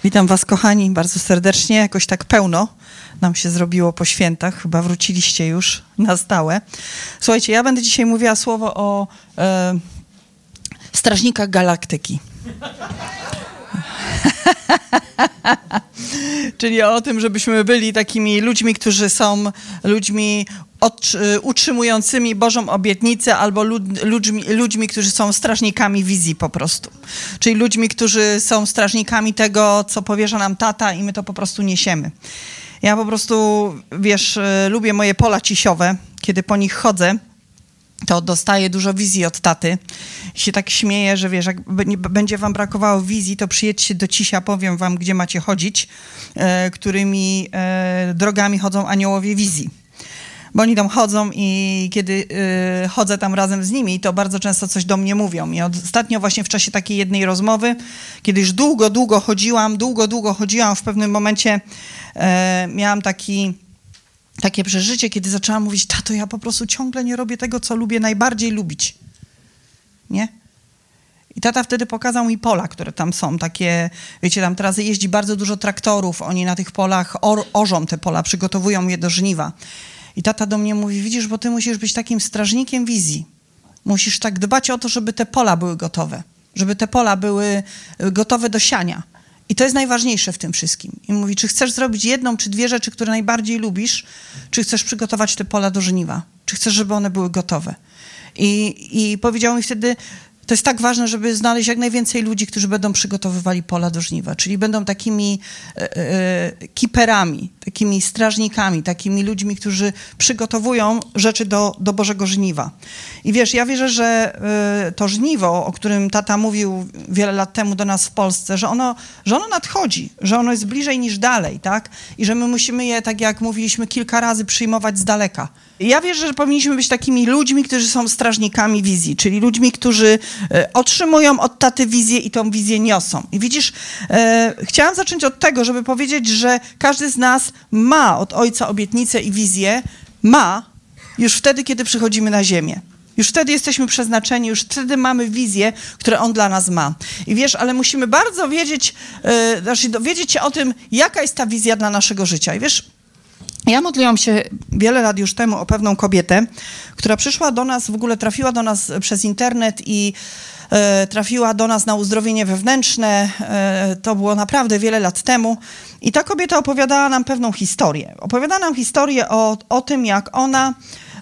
Witam was, kochani, bardzo serdecznie. Jakoś tak pełno nam się zrobiło po świętach. Chyba wróciliście już na stałe. Słuchajcie, ja będę dzisiaj mówiła słowo o strażnikach galaktyki. Czyli o tym, żebyśmy byli takimi ludźmi, którzy są ludźmi utrzymującymi Bożą obietnicę, albo ludźmi, którzy są strażnikami wizji po prostu. Czyli ludźmi, którzy są strażnikami tego, co powierza nam tata i my to po prostu niesiemy. Ja po prostu, wiesz, lubię moje pola cisiowe. Kiedy po nich chodzę, to dostaję dużo wizji od taty. I się tak śmieję, że wiesz, jak będzie wam brakowało wizji, to przyjedźcie do Cisia, powiem wam, gdzie macie chodzić, którymi drogami chodzą aniołowie wizji. Bo oni tam chodzą i kiedy chodzę tam razem z nimi, to bardzo często coś do mnie mówią. I ostatnio właśnie w czasie takiej jednej rozmowy, kiedy już długo chodziłam, w pewnym momencie miałam takie przeżycie, kiedy zaczęłam mówić: tato, ja po prostu ciągle nie robię tego, co lubię najbardziej lubić. Nie? I tata wtedy pokazał mi pola, które tam są, takie, wiecie, tam teraz jeździ bardzo dużo traktorów, oni na tych polach orzą te pola, przygotowują je do żniwa. I tata do mnie mówi: widzisz, bo ty musisz być takim strażnikiem wizji. Musisz tak dbać o to, żeby te pola były gotowe, żeby te pola były gotowe do siania. I to jest najważniejsze w tym wszystkim. I mówi: czy chcesz zrobić jedną czy dwie rzeczy, które najbardziej lubisz, czy chcesz przygotować te pola do żniwa? Czy chcesz, żeby one były gotowe? I powiedział mi wtedy: to jest tak ważne, żeby znaleźć jak najwięcej ludzi, którzy będą przygotowywali pola do żniwa, czyli będą takimi kiperami, takimi strażnikami, takimi ludźmi, którzy przygotowują rzeczy do Bożego żniwa. I wiesz, ja wierzę, że to żniwo, o którym tata mówił wiele lat temu do nas w Polsce, że ono nadchodzi, że ono jest bliżej niż dalej, tak? I że my musimy je, tak jak mówiliśmy kilka razy, przyjmować z daleka. I ja wierzę, że powinniśmy być takimi ludźmi, którzy są strażnikami wizji, czyli ludźmi, którzy otrzymują od taty wizję i tą wizję niosą. I widzisz, chciałam zacząć od tego, żeby powiedzieć, że każdy z nas ma od Ojca obietnicę i wizję, ma już wtedy, kiedy przychodzimy na ziemię. Już wtedy jesteśmy przeznaczeni, już wtedy mamy wizję, które On dla nas ma. I wiesz, ale musimy bardzo dowiedzieć się o tym, jaka jest ta wizja dla naszego życia. I wiesz, ja modliłam się wiele lat już temu o pewną kobietę, która przyszła do nas, w ogóle trafiła do nas przez internet i trafiła do nas na uzdrowienie wewnętrzne. To było naprawdę wiele lat temu. I ta kobieta opowiadała nam pewną historię. Opowiadała nam historię o tym, jak ona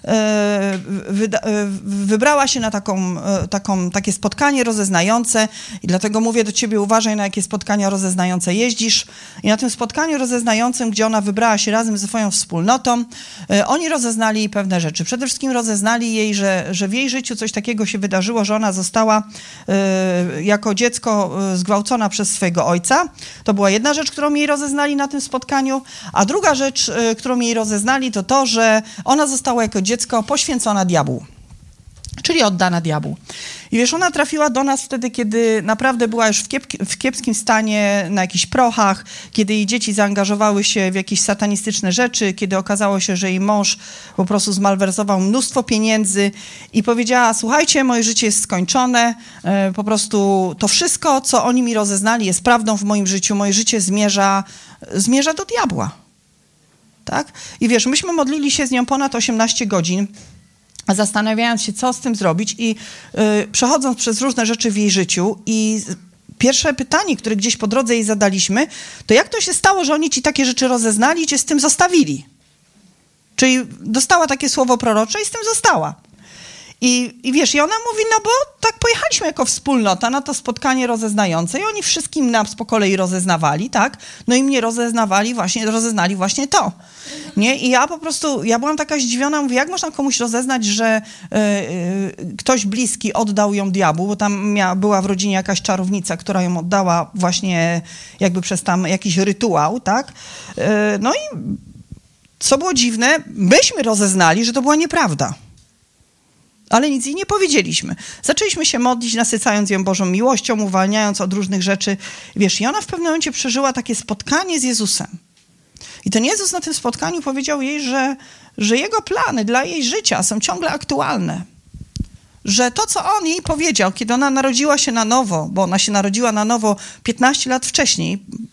wybrała się na takie spotkanie rozeznające i dlatego mówię do ciebie: uważaj, na jakie spotkania rozeznające jeździsz. I na tym spotkaniu rozeznającym, gdzie ona wybrała się razem ze swoją wspólnotą, oni rozeznali pewne rzeczy. Przede wszystkim rozeznali jej, że w jej życiu coś takiego się wydarzyło, że ona została jako dziecko zgwałcona przez swojego ojca. To była jedna rzecz, którą jej rozeznali na tym spotkaniu, a druga rzecz, którą jej rozeznali, to, że ona została jako dziecko poświęcona diabłu, czyli oddana diabłu. I wiesz, ona trafiła do nas wtedy, kiedy naprawdę była już w kiepskim stanie, na jakichś prochach, kiedy jej dzieci zaangażowały się w jakieś satanistyczne rzeczy, kiedy okazało się, że jej mąż po prostu zmalwersował mnóstwo pieniędzy i powiedziała: słuchajcie, moje życie jest skończone, po prostu to wszystko, co oni mi rozeznali, jest prawdą w moim życiu, moje życie zmierza do diabła. Tak? I wiesz, myśmy modlili się z nią ponad 18 godzin, zastanawiając się, co z tym zrobić i przechodząc przez różne rzeczy w jej życiu i pierwsze pytanie, które gdzieś po drodze jej zadaliśmy, to jak to się stało, że oni ci takie rzeczy rozeznali i cię z tym zostawili? Czyli dostała takie słowo prorocze i z tym została. I wiesz, i ona mówi: no bo tak pojechaliśmy jako wspólnota na to spotkanie rozeznające i oni wszystkim nas po kolei rozeznawali, tak? No i mnie rozeznali właśnie to. Nie? I ja byłam taka zdziwiona, mówię: jak można komuś rozeznać, że ktoś bliski oddał ją diabłu, bo tam była w rodzinie jakaś czarownica, która ją oddała właśnie jakby przez tam jakiś rytuał, tak? No i co było dziwne, myśmy rozeznali, że to była nieprawda. Ale nic jej nie powiedzieliśmy. Zaczęliśmy się modlić, nasycając ją Bożą miłością, uwalniając od różnych rzeczy. Wiesz, i ona w pewnym momencie przeżyła takie spotkanie z Jezusem. I ten Jezus na tym spotkaniu powiedział jej, że Jego plany dla jej życia są ciągle aktualne. Że to, co On jej powiedział, kiedy ona narodziła się na nowo, bo ona się narodziła na nowo 15 lat wcześniej,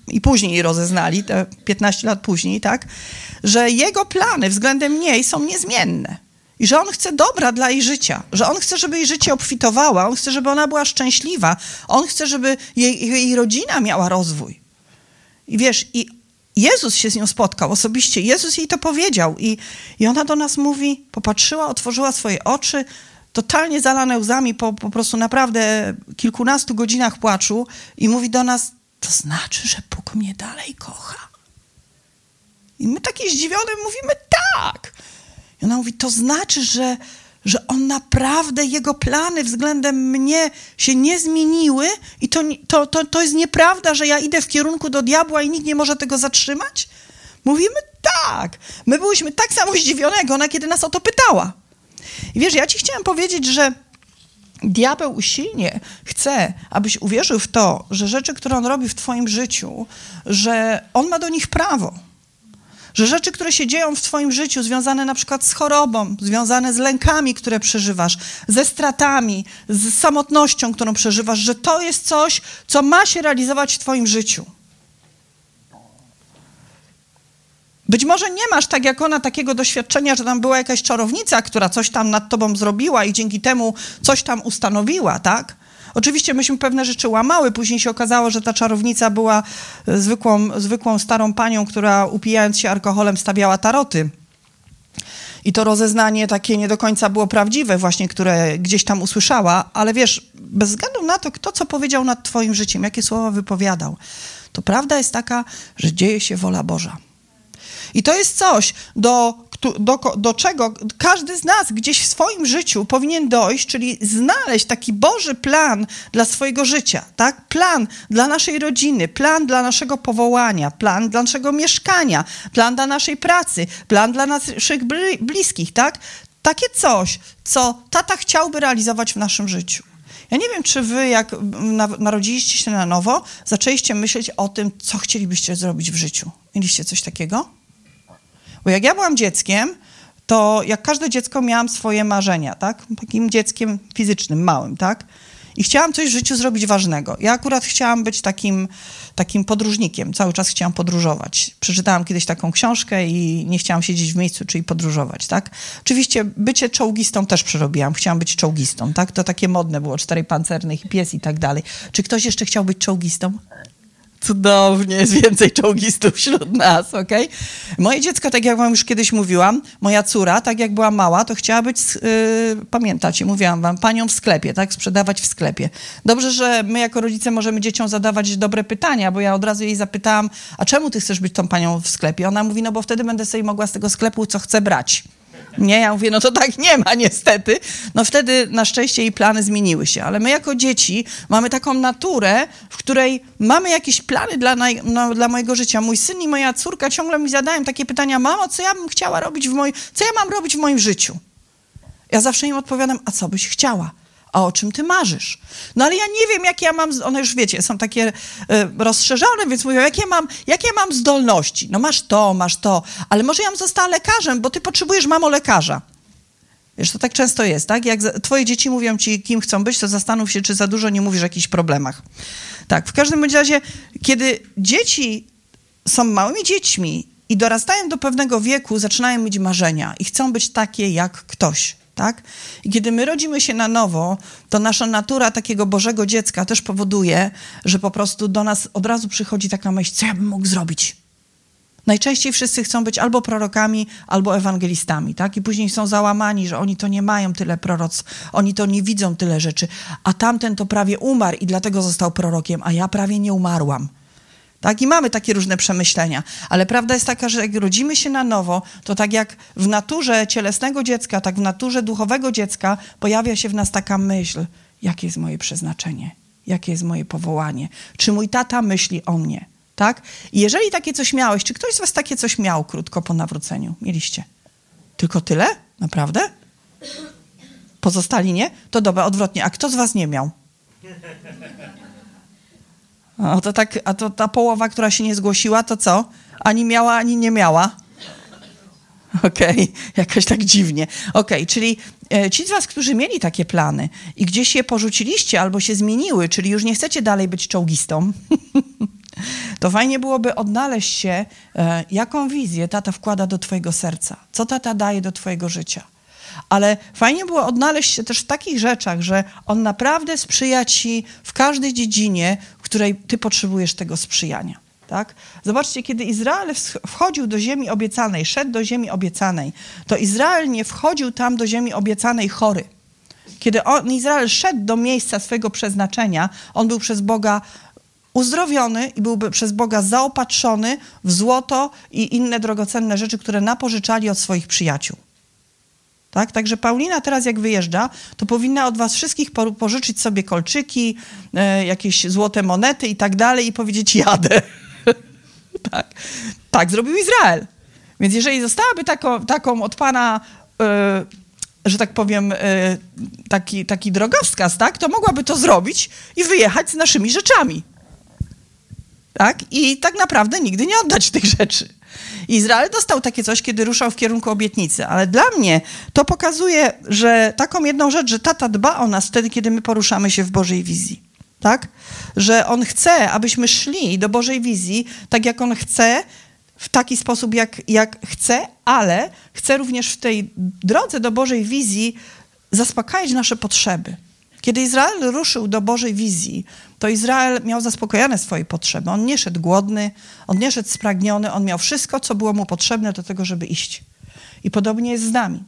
i później jej rozeznali, te 15 lat później, tak, że jego plany względem niej są niezmienne. I że on chce dobra dla jej życia, że on chce, żeby jej życie obfitowała, on chce, żeby ona była szczęśliwa, on chce, żeby jej rodzina miała rozwój. I wiesz, i Jezus się z nią spotkał osobiście, Jezus jej to powiedział i ona do nas mówi, popatrzyła, otworzyła swoje oczy, totalnie zalane łzami po prostu naprawdę kilkunastu godzinach płaczu i mówi do nas, to znaczy, że Bóg mnie dalej kocha. I my takie zdziwione mówimy, tak. I ona mówi, to znaczy, że on naprawdę, jego plany względem mnie się nie zmieniły i to jest nieprawda, że ja idę w kierunku do diabła i nikt nie może tego zatrzymać? Mówimy, tak. My byliśmy tak samo zdziwione, jak ona, kiedy nas o to pytała. I wiesz, ja ci chciałam powiedzieć, że diabeł usilnie chce, abyś uwierzył w to, że rzeczy, które on robi w twoim życiu, że on ma do nich prawo. Że rzeczy, które się dzieją w twoim życiu, związane na przykład z chorobą, związane z lękami, które przeżywasz, ze stratami, z samotnością, którą przeżywasz, że to jest coś, co ma się realizować w twoim życiu. Być może nie masz, tak jak ona, takiego doświadczenia, że tam była jakaś czarownica, która coś tam nad tobą zrobiła i dzięki temu coś tam ustanowiła, tak? Oczywiście myśmy pewne rzeczy łamały. Później się okazało, że ta czarownica była zwykłą starą panią, która upijając się alkoholem stawiała taroty. I to rozeznanie takie nie do końca było prawdziwe właśnie, które gdzieś tam usłyszała. Ale wiesz, bez względu na to, kto co powiedział nad twoim życiem, jakie słowa wypowiadał, to prawda jest taka, że dzieje się wola Boża. I to jest coś, do czego każdy z nas gdzieś w swoim życiu powinien dojść, czyli znaleźć taki Boży plan dla swojego życia, tak? Plan dla naszej rodziny, plan dla naszego powołania, plan dla naszego mieszkania, plan dla naszej pracy, plan dla naszych bliskich, tak? Takie coś, co tata chciałby realizować w naszym życiu. Ja nie wiem, czy wy, jak narodziliście się na nowo, zaczęliście myśleć o tym, co chcielibyście zrobić w życiu. Mieliście coś takiego? Bo jak ja byłam dzieckiem, to jak każde dziecko miałam swoje marzenia, tak? Takim dzieckiem fizycznym, małym, tak? I chciałam coś w życiu zrobić ważnego. Ja akurat chciałam być takim podróżnikiem. Cały czas chciałam podróżować. Przeczytałam kiedyś taką książkę i nie chciałam siedzieć w miejscu, czyli podróżować, tak? Oczywiście bycie czołgistą też przerobiłam. Chciałam być czołgistą, tak? To takie modne było, 4 pancernych i pies i tak dalej. Czy ktoś jeszcze chciał być czołgistą? Cudownie, jest więcej czołgistów wśród nas, okej? Moje dziecko, tak jak wam już kiedyś mówiłam, moja córa, tak jak była mała, to chciała być, pamiętacie, mówiłam wam, panią w sklepie, tak? Sprzedawać w sklepie. Dobrze, że my jako rodzice możemy dzieciom zadawać dobre pytania, bo ja od razu jej zapytałam, a czemu ty chcesz być tą panią w sklepie? Ona mówi, no bo wtedy będę sobie mogła z tego sklepu co chcę brać. Nie, ja mówię, no to tak nie ma niestety. No wtedy na szczęście jej plany zmieniły się, ale my jako dzieci mamy taką naturę, w której mamy jakieś plany dla mojego życia. Mój syn i moja córka ciągle mi zadają takie pytania, mamo, co ja bym chciała robić co ja mam robić w moim życiu? Ja zawsze im odpowiadam, a co byś chciała? A o czym ty marzysz? No ale ja nie wiem, jakie ja mam, one już wiecie, są takie rozszerzone, więc mówią, jakie ja mam zdolności? No masz to, ale może ja bym została lekarzem, bo ty potrzebujesz, mamo, lekarza. Wiesz, to tak często jest, tak? Jak twoje dzieci mówią ci, kim chcą być, to zastanów się, czy za dużo nie mówisz o jakichś problemach. Tak, w każdym bądź razie, kiedy dzieci są małymi dziećmi i dorastają do pewnego wieku, zaczynają mieć marzenia i chcą być takie jak ktoś. Tak? I kiedy my rodzimy się na nowo, to nasza natura takiego Bożego dziecka też powoduje, że po prostu do nas od razu przychodzi taka myśl, co ja bym mógł zrobić? Najczęściej wszyscy chcą być albo prorokami, albo ewangelistami, tak? I później są załamani, że oni to nie mają tyle proroctw, oni to nie widzą tyle rzeczy, a tamten to prawie umarł i dlatego został prorokiem, a ja prawie nie umarłam. Tak? I mamy takie różne przemyślenia. Ale prawda jest taka, że jak rodzimy się na nowo, to tak jak w naturze cielesnego dziecka, tak w naturze duchowego dziecka pojawia się w nas taka myśl, jakie jest moje przeznaczenie, jakie jest moje powołanie, czy mój tata myśli o mnie. Tak? I jeżeli takie coś miałeś, czy ktoś z was takie coś miał krótko po nawróceniu? Mieliście? Tylko tyle? Naprawdę? Pozostali nie? To dobra, odwrotnie. A kto z was nie miał? No to tak, a to ta połowa, która się nie zgłosiła, to co? Ani miała, ani nie miała? Okej, jakoś tak dziwnie. Okej, czyli ci z was, którzy mieli takie plany i gdzieś je porzuciliście albo się zmieniły, czyli już nie chcecie dalej być czołgistą, to fajnie byłoby odnaleźć się, jaką wizję tata wkłada do twojego serca, co tata daje do twojego życia. Ale fajnie było odnaleźć się też w takich rzeczach, że on naprawdę sprzyja ci w każdej dziedzinie, w której ty potrzebujesz tego sprzyjania. Tak? Zobaczcie, kiedy Izrael wchodził do ziemi obiecanej, szedł do ziemi obiecanej, to Izrael nie wchodził tam do ziemi obiecanej chory. Kiedy Izrael szedł do miejsca swojego przeznaczenia, on był przez Boga uzdrowiony i był przez Boga zaopatrzony w złoto i inne drogocenne rzeczy, które napożyczali od swoich przyjaciół. Tak? Także Paulina teraz jak wyjeżdża, to powinna od was wszystkich pożyczyć sobie kolczyki, jakieś złote monety i tak dalej i powiedzieć jadę. Tak zrobił Izrael. Więc jeżeli zostałaby taką od Pana, że tak powiem, taki drogowskaz, tak, to mogłaby to zrobić i wyjechać z naszymi rzeczami. Tak? I tak naprawdę nigdy nie oddać tych rzeczy. Izrael dostał takie coś, kiedy ruszał w kierunku obietnicy, ale dla mnie to pokazuje, że taką jedną rzecz, że tata dba o nas wtedy, kiedy my poruszamy się w Bożej wizji. Tak? Że on chce, abyśmy szli do Bożej wizji, tak jak on chce, w taki sposób, jak chce, ale chce również w tej drodze do Bożej wizji zaspokajać nasze potrzeby. Kiedy Izrael ruszył do Bożej wizji, to Izrael miał zaspokojone swoje potrzeby. On nie szedł głodny, on nie szedł spragniony, on miał wszystko, co było mu potrzebne do tego, żeby iść. I podobnie jest z nami,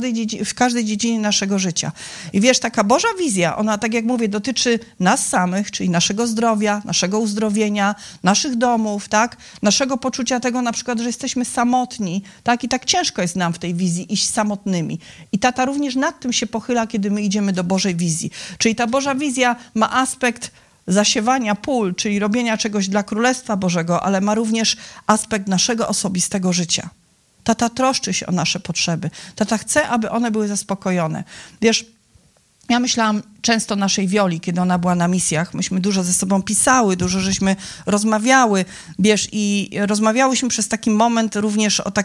w każdej dziedzinie naszego życia. I wiesz, taka Boża wizja, ona, tak jak mówię, dotyczy nas samych, czyli naszego zdrowia, naszego uzdrowienia, naszych domów, tak? Naszego poczucia tego na przykład, że jesteśmy samotni, tak? I tak ciężko jest nam w tej wizji iść samotnymi. I tata również nad tym się pochyla, kiedy my idziemy do Bożej wizji. Czyli ta Boża wizja ma aspekt zasiewania pól, czyli robienia czegoś dla Królestwa Bożego, ale ma również aspekt naszego osobistego życia. Tata troszczy się o nasze potrzeby. Tata chce, aby one były zaspokojone. Wiesz, ja myślałam często o naszej Wioli, kiedy ona była na misjach. Myśmy dużo ze sobą pisały, dużo żeśmy rozmawiały, wiesz, i rozmawiałyśmy przez taki moment również o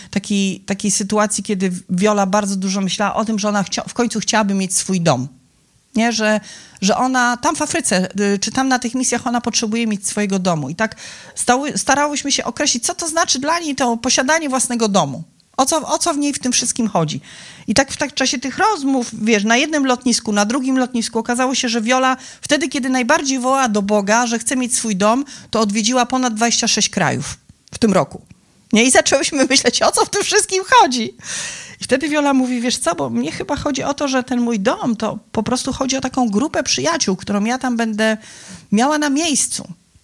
takiej sytuacji, kiedy Wiola bardzo dużo myślała o tym, że ona w końcu chciałaby mieć swój dom. Nie? Że ona tam w Afryce, czy tam na tych misjach ona potrzebuje mieć swojego domu. I tak starałyśmy się określić, co to znaczy dla niej to posiadanie własnego domu. O co w niej w tym wszystkim chodzi. I tak w czasie tych rozmów, wiesz, na jednym lotnisku, na drugim lotnisku okazało się, że Wiola wtedy, kiedy najbardziej wołała do Boga, że chce mieć swój dom, to odwiedziła ponad 26 krajów w tym roku. Nie? I zaczęłyśmy myśleć, o co w tym wszystkim chodzi. I wtedy Wiola mówi, wiesz co, bo mnie chyba chodzi o to, że ten mój dom, to po prostu chodzi o taką grupę przyjaciół, którą ja tam będę miała na miejscu,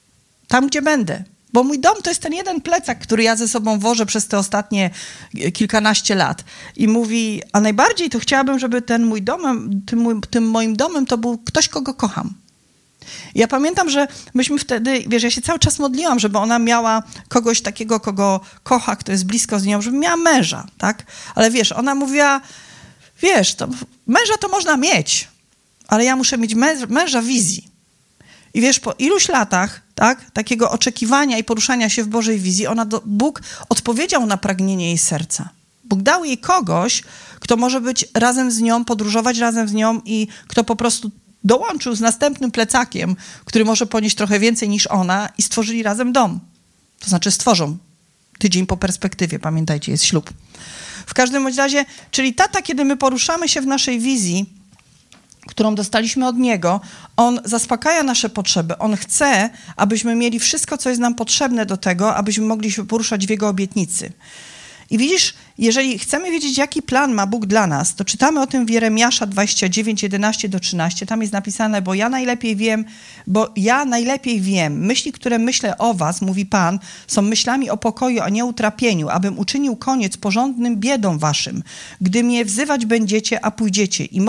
tam gdzie będę. Bo mój dom to jest ten jeden plecak, który ja ze sobą wożę przez te ostatnie kilkanaście lat. I mówi, a najbardziej to chciałabym, żeby ten mój dom, tym moim domem to był ktoś, kogo kocham. Ja pamiętam, że myśmy wtedy, wiesz, ja się cały czas modliłam, żeby ona miała kogoś takiego, kogo kocha, kto jest blisko z nią, żeby miała męża, tak? Ale wiesz, ona mówiła, wiesz, to męża to można mieć, ale ja muszę mieć męża wizji. I wiesz, po iluś latach, tak, takiego oczekiwania i poruszania się w Bożej wizji, Bóg odpowiedział na pragnienie jej serca. Bóg dał jej kogoś, kto może być razem z nią, podróżować razem z nią i kto po prostu dołączył z następnym plecakiem, który może ponieść trochę więcej niż ona i stworzyli razem dom. To znaczy stworzą. Tydzień po perspektywie, pamiętajcie, jest ślub. W każdym bądź razie, czyli tata, kiedy my poruszamy się w naszej wizji, którą dostaliśmy od niego, on zaspokaja nasze potrzeby. On chce, abyśmy mieli wszystko, co jest nam potrzebne do tego, abyśmy mogli się poruszać w jego obietnicy. I widzisz, jeżeli chcemy wiedzieć, jaki plan ma Bóg dla nas, to czytamy o tym w Jeremiasza 29, 11-13. Tam jest napisane, bo ja najlepiej wiem, myśli, które myślę o was, mówi Pan, są myślami o pokoju, a nie utrapieniu, abym uczynił koniec porządnym biedom waszym. Gdy mnie wzywać będziecie, a pójdziecie i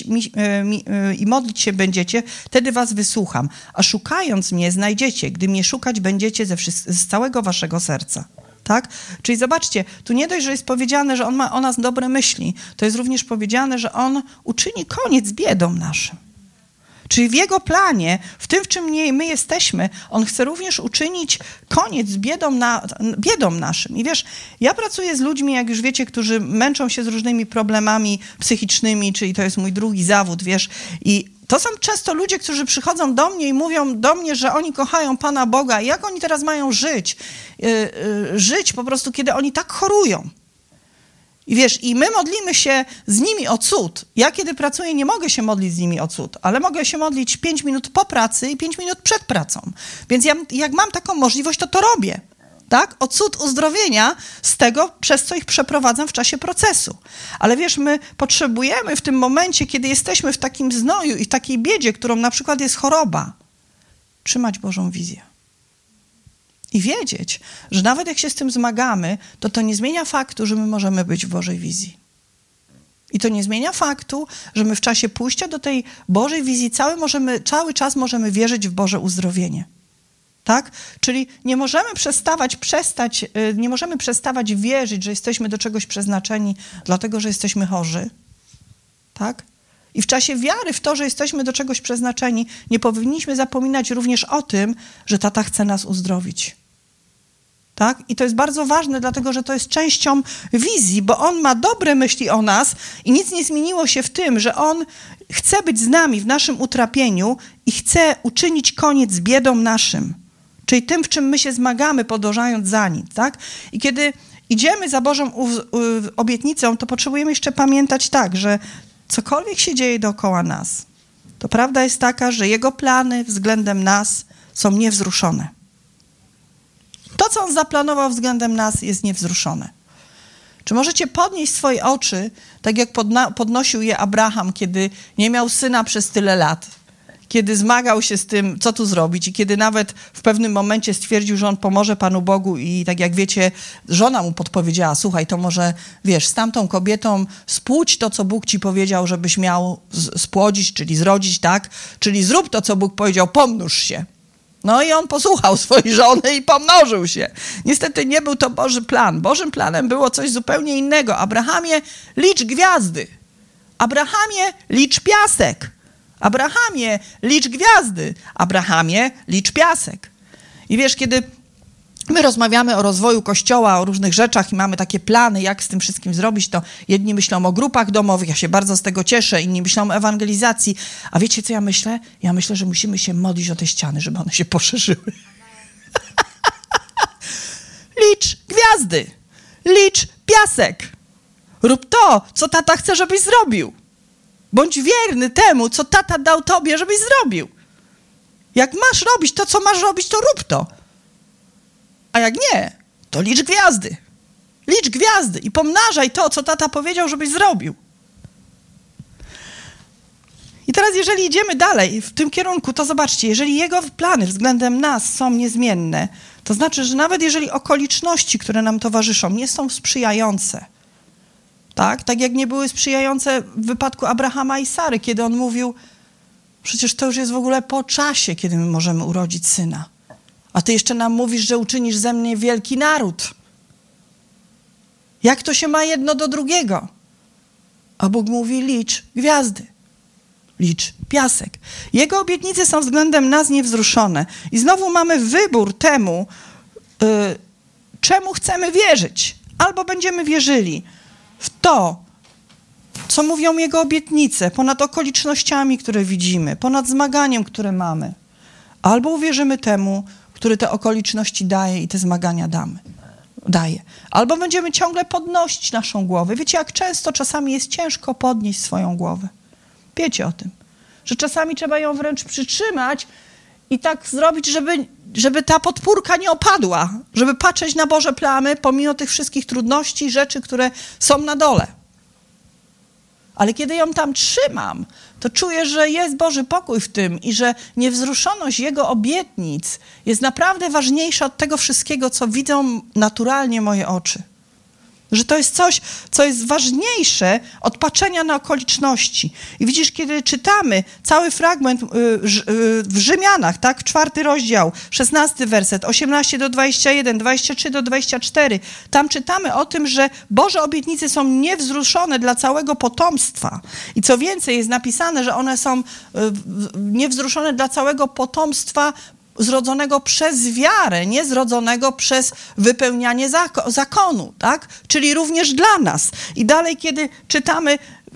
modlić się będziecie, wtedy was wysłucham. A szukając mnie znajdziecie, gdy mnie szukać będziecie z całego waszego serca. Tak? Czyli zobaczcie, tu nie dość, że jest powiedziane, że on ma o nas dobre myśli, to jest również powiedziane, że on uczyni koniec biedom naszym. Czyli w jego planie, w tym, w czym my jesteśmy, on chce również uczynić koniec biedom naszym. I wiesz, ja pracuję z ludźmi, jak już wiecie, którzy męczą się z różnymi problemami psychicznymi, czyli to jest mój drugi zawód, wiesz, i To są często ludzie, którzy przychodzą do mnie i mówią do mnie, że oni kochają Pana Boga i jak oni teraz mają żyć? Żyć po prostu, kiedy oni tak chorują. I wiesz, i my modlimy się z nimi o cud. Ja kiedy pracuję, nie mogę się modlić z nimi o cud, ale mogę się modlić 5 minut po pracy i 5 minut przed pracą. Więc ja, jak mam taką możliwość, to robię. Tak? O cud uzdrowienia z tego, przez co ich przeprowadzam w czasie procesu. Ale wiesz, my potrzebujemy w tym momencie, kiedy jesteśmy w takim znoju i w takiej biedzie, którą na przykład jest choroba, trzymać Bożą wizję. I wiedzieć, że nawet jak się z tym zmagamy, to nie zmienia faktu, że my możemy być w Bożej wizji. I to nie zmienia faktu, że my w czasie pójścia do tej Bożej wizji cały czas możemy wierzyć w Boże uzdrowienie. Tak? Czyli nie możemy przestawać wierzyć, że jesteśmy do czegoś przeznaczeni, dlatego że jesteśmy chorzy. Tak? I w czasie wiary w to, że jesteśmy do czegoś przeznaczeni, nie powinniśmy zapominać również o tym, że tata chce nas uzdrowić. Tak? I to jest bardzo ważne, dlatego że to jest częścią wizji, bo on ma dobre myśli o nas i nic nie zmieniło się w tym, że on chce być z nami w naszym utrapieniu i chce uczynić koniec biedom naszym. Czyli tym, w czym my się zmagamy, podążając za nim. Tak? I kiedy idziemy za Bożą obietnicą, to potrzebujemy jeszcze pamiętać tak, że cokolwiek się dzieje dookoła nas, to prawda jest taka, że Jego plany względem nas są niewzruszone. To, co On zaplanował względem nas, jest niewzruszone. Czy możecie podnieść swoje oczy, tak jak podnosił je Abraham, kiedy nie miał syna przez tyle lat, kiedy zmagał się z tym, co tu zrobić i kiedy nawet w pewnym momencie stwierdził, że on pomoże Panu Bogu i tak jak wiecie, żona mu podpowiedziała, słuchaj, to może, wiesz, z tamtą kobietą spłódź to, co Bóg ci powiedział, żebyś miał spłodzić, czyli zrodzić, tak? Czyli zrób to, co Bóg powiedział, pomnóż się. No i on posłuchał swojej żony i pomnożył się. Niestety nie był to Boży plan. Bożym planem było coś zupełnie innego. Abrahamie, licz gwiazdy. Abrahamie, licz piasek. Abrahamie, licz gwiazdy. Abrahamie, licz piasek. I wiesz, kiedy my rozmawiamy o rozwoju Kościoła, o różnych rzeczach i mamy takie plany, jak z tym wszystkim zrobić, to jedni myślą o grupach domowych, ja się bardzo z tego cieszę, inni myślą o ewangelizacji. A wiecie, co ja myślę? Ja myślę, że musimy się modlić o te ściany, żeby one się poszerzyły. Licz gwiazdy. Licz piasek. Rób to, co tata chce, żebyś zrobił. Bądź wierny temu, co tata dał tobie, żebyś zrobił. Jak masz robić to, co masz robić, to rób to. A jak nie, to licz gwiazdy. Licz gwiazdy i pomnażaj to, co tata powiedział, żebyś zrobił. I teraz, jeżeli idziemy dalej w tym kierunku, to zobaczcie, jeżeli Jego plany względem nas są niezmienne, to znaczy, że nawet jeżeli okoliczności, które nam towarzyszą, nie są sprzyjające, tak jak nie były sprzyjające w wypadku Abrahama i Sary, kiedy on mówił, przecież to już jest w ogóle po czasie, kiedy my możemy urodzić syna. A ty jeszcze nam mówisz, że uczynisz ze mnie wielki naród. Jak to się ma jedno do drugiego? A Bóg mówi, licz gwiazdy. Licz piasek. Jego obietnice są względem nas niewzruszone. I znowu mamy wybór temu, czemu chcemy wierzyć. Albo będziemy wierzyli w to, co mówią Jego obietnice, ponad okolicznościami, które widzimy, ponad zmaganiem, które mamy. Albo uwierzymy temu, który te okoliczności daje i te zmagania daje. Albo będziemy ciągle podnosić naszą głowę. Wiecie, jak często czasami jest ciężko podnieść swoją głowę. Wiecie o tym, że czasami trzeba ją wręcz przytrzymać i tak zrobić, żeby ta podpórka nie opadła, żeby patrzeć na Boże plany pomimo tych wszystkich trudności, rzeczy, które są na dole. Ale kiedy ją tam trzymam, to czuję, że jest Boży pokój w tym i że niewzruszoność Jego obietnic jest naprawdę ważniejsza od tego wszystkiego, co widzą naturalnie moje oczy. Że to jest coś, co jest ważniejsze od patrzenia na okoliczności. I widzisz, kiedy czytamy cały fragment w Rzymianach, tak, 4 rozdział, 16 werset, 18 do 21, 23 do 24, tam czytamy o tym, że Boże obietnice są niewzruszone dla całego potomstwa. I co więcej, jest napisane, że one są niewzruszone dla całego potomstwa zrodzonego przez wiarę, nie zrodzonego przez wypełnianie zakonu, tak? Czyli również dla nas. I dalej, kiedy czytamy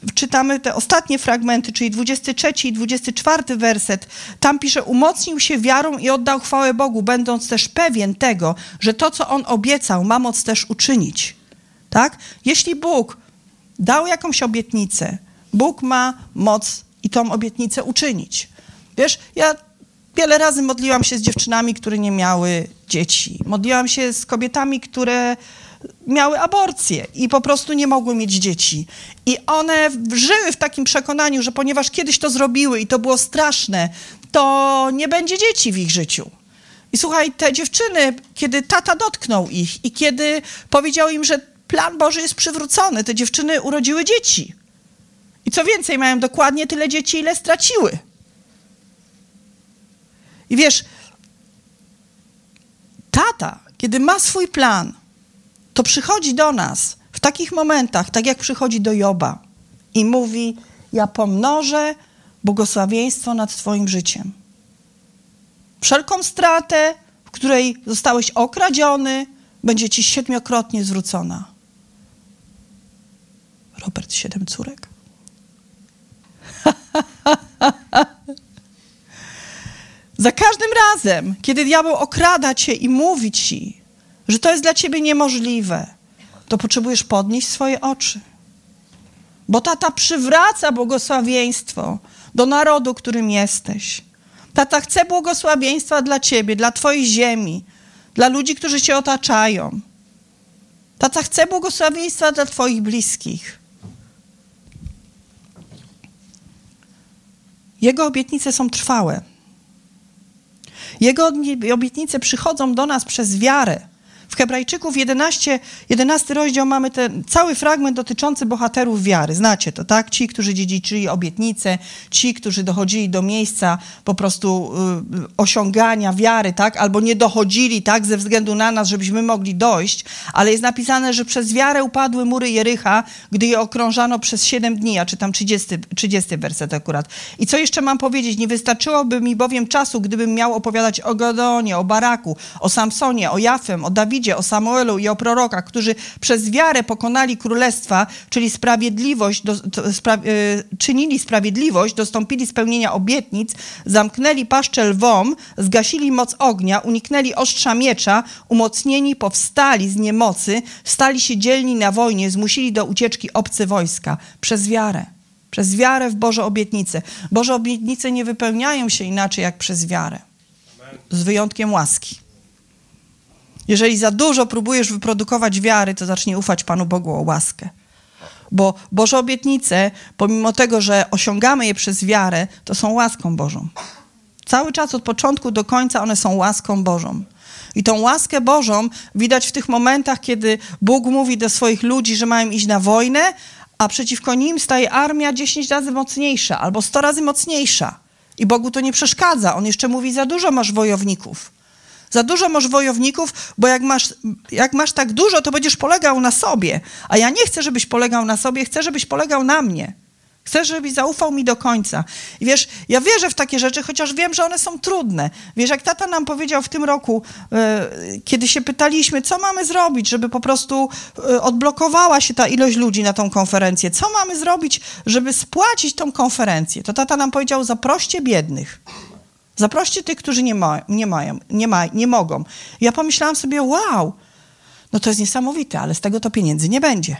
czytamy te ostatnie fragmenty, czyli 23 i 24 werset, tam pisze, umocnił się wiarą i oddał chwałę Bogu, będąc też pewien tego, że to, co on obiecał, ma moc też uczynić. Tak? Jeśli Bóg dał jakąś obietnicę, Bóg ma moc i tą obietnicę uczynić. Wiesz, ja wiele razy modliłam się z dziewczynami, które nie miały dzieci. Modliłam się z kobietami, które miały aborcję i po prostu nie mogły mieć dzieci. I one żyły w takim przekonaniu, że ponieważ kiedyś to zrobiły i to było straszne, to nie będzie dzieci w ich życiu. I słuchaj, te dziewczyny, kiedy tata dotknął ich i kiedy powiedział im, że plan Boży jest przywrócony, te dziewczyny urodziły dzieci. I co więcej, mają dokładnie tyle dzieci, ile straciły. I wiesz, tata, kiedy ma swój plan, to przychodzi do nas w takich momentach, tak jak przychodzi do Joba i mówi, ja pomnożę błogosławieństwo nad twoim życiem. Wszelką stratę, w której zostałeś okradziony, będzie ci 7-krotnie zwrócona. Robert, 7 córek. Za każdym razem, kiedy diabeł okrada cię i mówi ci, że to jest dla ciebie niemożliwe, to potrzebujesz podnieść swoje oczy. Bo tata przywraca błogosławieństwo do narodu, którym jesteś. Tata chce błogosławieństwa dla ciebie, dla twojej ziemi, dla ludzi, którzy cię otaczają. Tata chce błogosławieństwa dla twoich bliskich. Jego obietnice są trwałe. Jego obietnice przychodzą do nas przez wiarę. W Hebrajczyków 11 rozdział mamy ten cały fragment dotyczący bohaterów wiary. Znacie to, tak? Ci, którzy dziedziczyli obietnice, ci, którzy dochodzili do miejsca po prostu osiągania wiary, tak? Albo nie dochodzili, tak? Ze względu na nas, żebyśmy mogli dojść. Ale jest napisane, że przez wiarę upadły mury Jericha, gdy je okrążano przez 7 dni. Ja czytam 30 werset akurat. I co jeszcze mam powiedzieć? Nie wystarczyłoby mi bowiem czasu, gdybym miał opowiadać o Gedeonie, o Baraku, o Samsonie, o Jafem, o Dawidzie, o Samuelu i o prorokach, którzy przez wiarę pokonali królestwa, czyli czynili sprawiedliwość, dostąpili spełnienia obietnic, zamknęli paszczę lwom, zgasili moc ognia, uniknęli ostrza miecza, umocnieni powstali z niemocy, stali się dzielni na wojnie, zmusili do ucieczki obce wojska. Przez wiarę. Przez wiarę w Boże obietnice. Boże obietnice nie wypełniają się inaczej jak przez wiarę. Z wyjątkiem łaski. Jeżeli za dużo próbujesz wyprodukować wiary, to zacznij ufać Panu Bogu o łaskę. Bo Boże obietnice, pomimo tego, że osiągamy je przez wiarę, to są łaską Bożą. Cały czas od początku do końca one są łaską Bożą. I tą łaskę Bożą widać w tych momentach, kiedy Bóg mówi do swoich ludzi, że mają iść na wojnę, a przeciwko nim staje armia 10 razy mocniejsza albo 100 razy mocniejsza. I Bogu to nie przeszkadza. On jeszcze mówi, za dużo masz wojowników. Za dużo masz wojowników, bo jak masz tak dużo, to będziesz polegał na sobie. A ja nie chcę, żebyś polegał na sobie, chcę, żebyś polegał na mnie. Chcę, żebyś zaufał mi do końca. I wiesz, ja wierzę w takie rzeczy, chociaż wiem, że one są trudne. Wiesz, jak tata nam powiedział w tym roku, kiedy się pytaliśmy, co mamy zrobić, żeby po prostu odblokowała się ta ilość ludzi na tą konferencję. Co mamy zrobić, żeby spłacić tą konferencję? To tata nam powiedział, zaproście biednych. Zaproście tych, którzy nie mogą. Ja pomyślałam sobie, wow, no to jest niesamowite, ale z tego to pieniędzy nie będzie,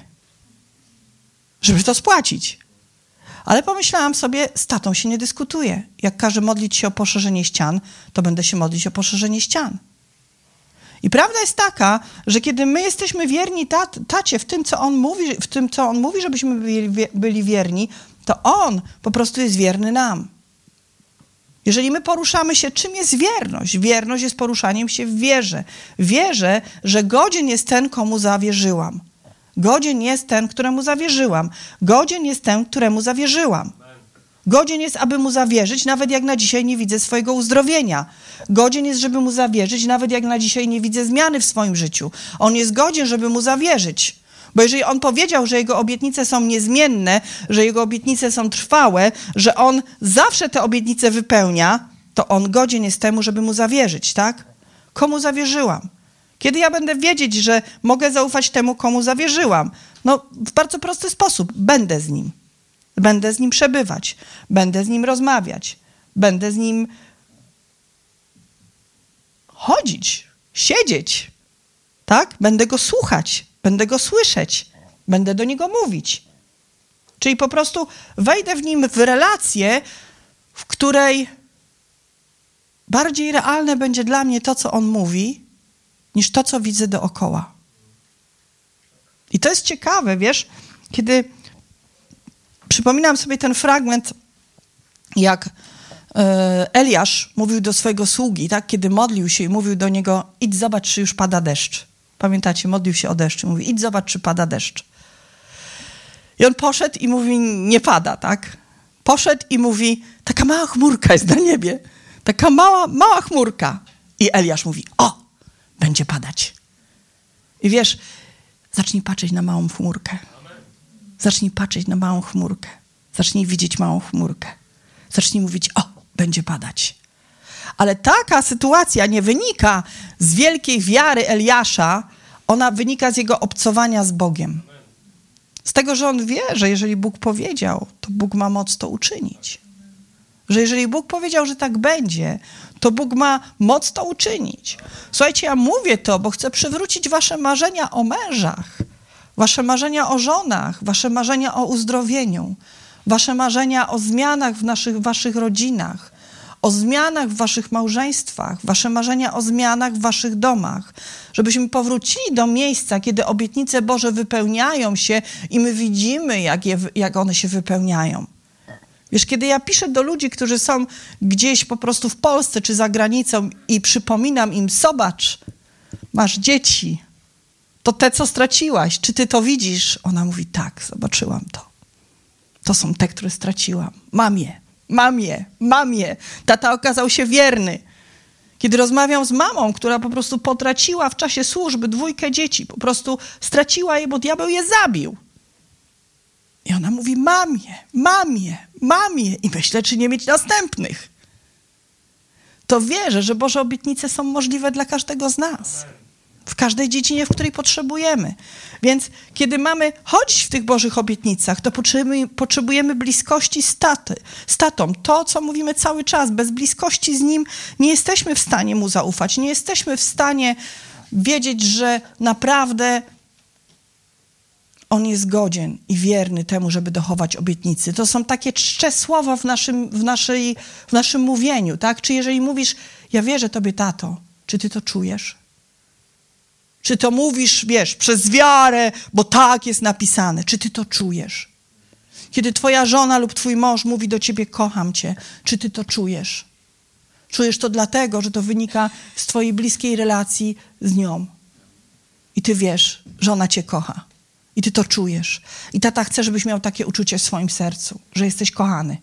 żeby to spłacić. Ale pomyślałam sobie, z tatą się nie dyskutuje. Jak każe modlić się o poszerzenie ścian, to będę się modlić o poszerzenie ścian. I prawda jest taka, że kiedy my jesteśmy wierni tacie w tym, co on mówi, żebyśmy byli wierni, to on po prostu jest wierny nam. Jeżeli my poruszamy się, czym jest wierność? Wierność jest poruszaniem się w wierze. Wierzę, że godzien jest ten, komu zawierzyłam. Godzien jest ten, któremu zawierzyłam. Godzien jest ten, któremu zawierzyłam. Godzien jest, aby mu zawierzyć, nawet jak na dzisiaj nie widzę swojego uzdrowienia. Godzien jest, żeby mu zawierzyć, nawet jak na dzisiaj nie widzę zmiany w swoim życiu. On jest godzien, żeby mu zawierzyć. Bo jeżeli on powiedział, że jego obietnice są niezmienne, że jego obietnice są trwałe, że on zawsze te obietnice wypełnia, to on godzien jest temu, żeby mu zawierzyć, tak? Komu zawierzyłam? Kiedy ja będę wiedzieć, że mogę zaufać temu, komu zawierzyłam? No, w bardzo prosty sposób. Będę z nim. Będę z nim przebywać, będę z nim rozmawiać, będę z nim chodzić, siedzieć, tak? Będę go słuchać, będę go słyszeć, będę do niego mówić. Czyli po prostu wejdę w nim w relację, w której bardziej realne będzie dla mnie to, co on mówi, niż to, co widzę dookoła. I to jest ciekawe, wiesz, kiedy przypominam sobie ten fragment, jak Eliasz mówił do swojego sługi, tak, kiedy modlił się i mówił do niego, idź zobacz, czy już pada deszcz. Pamiętacie, modlił się o deszcz i mówi, idź zobacz, czy pada deszcz. I on poszedł i mówi, nie pada, tak? Poszedł i mówi, taka mała chmurka jest na niebie. Taka mała chmurka. I Eliasz mówi, o, będzie padać. I wiesz, zacznij patrzeć na małą chmurkę. Zacznij patrzeć na małą chmurkę. Zacznij widzieć małą chmurkę. Zacznij mówić, o, będzie padać. Ale taka sytuacja nie wynika z wielkiej wiary Eliasza, ona wynika z jego obcowania z Bogiem. Z tego, że on wie, że jeżeli Bóg powiedział, to Bóg ma moc to uczynić. Że jeżeli Bóg powiedział, że tak będzie, to Bóg ma moc to uczynić. Słuchajcie, ja mówię to, bo chcę przywrócić wasze marzenia o mężach, wasze marzenia o żonach, wasze marzenia o uzdrowieniu, wasze marzenia o zmianach w waszych rodzinach, o zmianach w waszych małżeństwach, wasze marzenia o zmianach w waszych domach. Żebyśmy powrócili do miejsca, kiedy obietnice Boże wypełniają się i my widzimy, jak one się wypełniają. Wiesz, kiedy ja piszę do ludzi, którzy są gdzieś po prostu w Polsce czy za granicą i przypominam im, zobacz, masz dzieci, to te, co straciłaś, czy ty to widzisz? Ona mówi, tak, zobaczyłam to. To są te, które straciłam. Mam je. Tata okazał się wierny. Kiedy rozmawiam z mamą, która po prostu potraciła w czasie służby 2 dzieci, po prostu straciła je, bo diabeł je zabił. I ona mówi, mam je. I myślę, czy nie mieć następnych. To wierzę, że Boże obietnice są możliwe dla każdego z nas. W każdej dziedzinie, w której potrzebujemy. Więc kiedy mamy chodzić w tych Bożych obietnicach, to potrzebujemy bliskości z tatą. To, co mówimy cały czas, bez bliskości z Nim nie jesteśmy w stanie Mu zaufać. Nie jesteśmy w stanie wiedzieć, że naprawdę On jest godzien i wierny temu, żeby dochować obietnicy. To są takie czcze słowa w naszym mówieniu, tak? Czy jeżeli mówisz, ja wierzę Tobie, tato, czy Ty to czujesz? Czy to mówisz, wiesz, przez wiarę, bo tak jest napisane. Czy ty to czujesz? Kiedy twoja żona lub twój mąż mówi do ciebie, kocham cię, czy ty to czujesz? Czujesz to dlatego, że to wynika z twojej bliskiej relacji z nią. I ty wiesz, że ona cię kocha. I ty to czujesz. I tata chce, żebyś miał takie uczucie w swoim sercu, że jesteś kochany.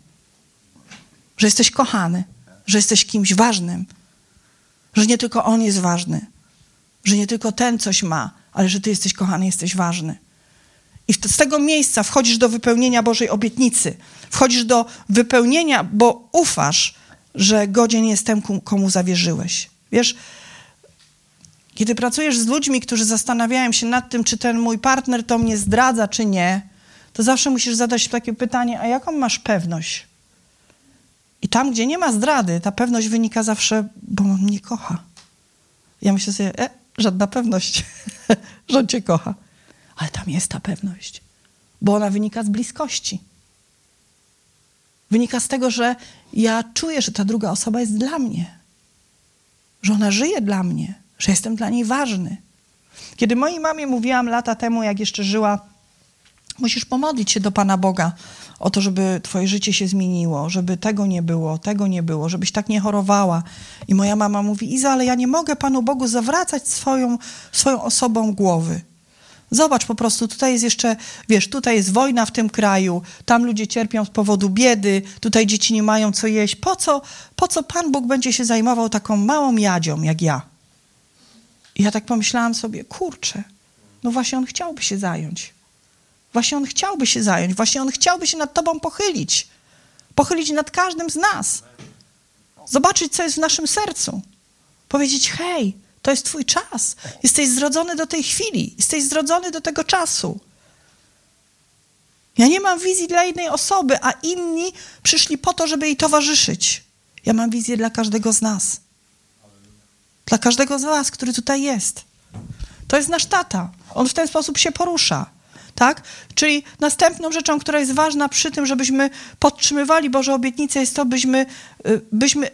Że jesteś kochany. Że jesteś kimś ważnym. Że nie tylko on jest ważny. Że nie tylko ten coś ma, ale że ty jesteś kochany, jesteś ważny. I z tego miejsca wchodzisz do wypełnienia Bożej obietnicy. Wchodzisz do wypełnienia, bo ufasz, że godzien jest ten, komu zawierzyłeś. Wiesz, kiedy pracujesz z ludźmi, którzy zastanawiają się nad tym, czy ten mój partner to mnie zdradza, czy nie, to zawsze musisz zadać takie pytanie, a jaką masz pewność? I tam, gdzie nie ma zdrady, ta pewność wynika zawsze, bo on mnie kocha. Ja myślę sobie, żadna pewność, że on cię kocha. Ale tam jest ta pewność, bo ona wynika z bliskości. Wynika z tego, że ja czuję, że ta druga osoba jest dla mnie. Że ona żyje dla mnie, że jestem dla niej ważny. Kiedy mojej mamie mówiłam lata temu, jak jeszcze żyła, musisz pomodlić się do Pana Boga o to, żeby twoje życie się zmieniło, żeby tego nie było, żebyś tak nie chorowała. I moja mama mówi, Iza, ale ja nie mogę Panu Bogu zawracać swoją osobą głowy. Zobacz po prostu, tutaj jest jeszcze, wiesz, tutaj jest wojna w tym kraju, tam ludzie cierpią z powodu biedy, tutaj dzieci nie mają co jeść. Po co Pan Bóg będzie się zajmował taką małą jadzią jak ja? I ja tak pomyślałam sobie, kurczę, no właśnie On chciałby się zająć. Właśnie On chciałby się zająć, właśnie On chciałby się nad tobą pochylić. Pochylić nad każdym z nas. Zobaczyć, co jest w naszym sercu. Powiedzieć, hej, to jest twój czas. Jesteś zrodzony do tej chwili. Jesteś zrodzony do tego czasu. Ja nie mam wizji dla jednej osoby, a inni przyszli po to, żeby jej towarzyszyć. Ja mam wizję dla każdego z nas. Dla każdego z was, który tutaj jest. To jest nasz tata. On w ten sposób się porusza. Tak? Czyli następną rzeczą, która jest ważna przy tym, żebyśmy podtrzymywali Boże obietnice, jest to, byśmy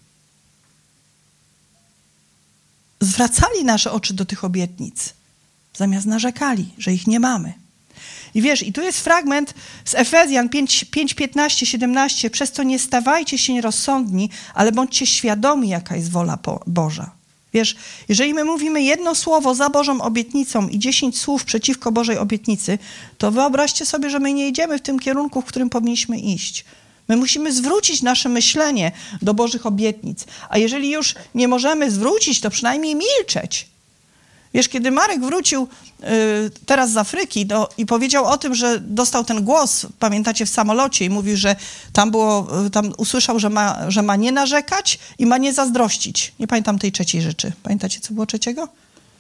zwracali nasze oczy do tych obietnic, zamiast narzekali, że ich nie mamy. I wiesz, i tu jest fragment z Efezjan 5, 15, 17. Przez to nie stawajcie się nierozsądni, ale bądźcie świadomi, jaka jest wola Boża. Wiesz, jeżeli my mówimy jedno słowo za Bożą obietnicą i 10 słów przeciwko Bożej obietnicy, to wyobraźcie sobie, że my nie idziemy w tym kierunku, w którym powinniśmy iść. My musimy zwrócić nasze myślenie do Bożych obietnic. A jeżeli już nie możemy zwrócić, to przynajmniej milczeć. Wiesz, kiedy Marek wrócił teraz z Afryki i powiedział o tym, że dostał ten głos, pamiętacie, w samolocie i mówił, że tam usłyszał, że ma nie narzekać i ma nie zazdrościć. Nie pamiętam tej trzeciej rzeczy. Pamiętacie, co było trzeciego?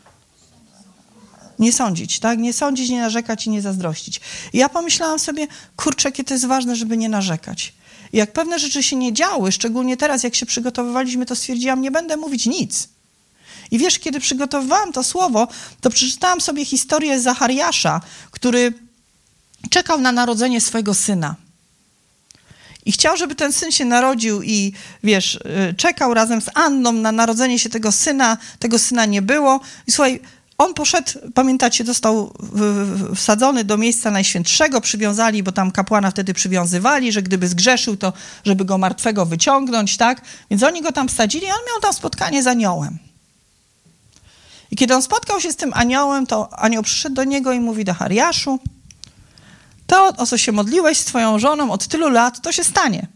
Nie sądzić, tak? Nie sądzić, nie narzekać i nie zazdrościć. I ja pomyślałam sobie, kurczę, jakie to jest ważne, żeby nie narzekać. I jak pewne rzeczy się nie działy, szczególnie teraz, jak się przygotowywaliśmy, to stwierdziłam, nie będę mówić nic. I wiesz, kiedy przygotowywałam to słowo, to przeczytałam sobie historię Zachariasza, który czekał na narodzenie swojego syna. I chciał, żeby ten syn się narodził i wiesz, czekał razem z Anną na narodzenie się tego syna nie było. I słuchaj, on poszedł, pamiętacie, został wsadzony do miejsca najświętszego, przywiązali, bo tam kapłana wtedy przywiązywali, że gdyby zgrzeszył, to żeby go martwego wyciągnąć, tak? Więc oni go tam wsadzili i on miał tam spotkanie z aniołem. I kiedy on spotkał się z tym aniołem, to anioł przyszedł do niego i mówi: Zachariaszu, to, o co się modliłeś z twoją żoną od tylu lat, to się stanie.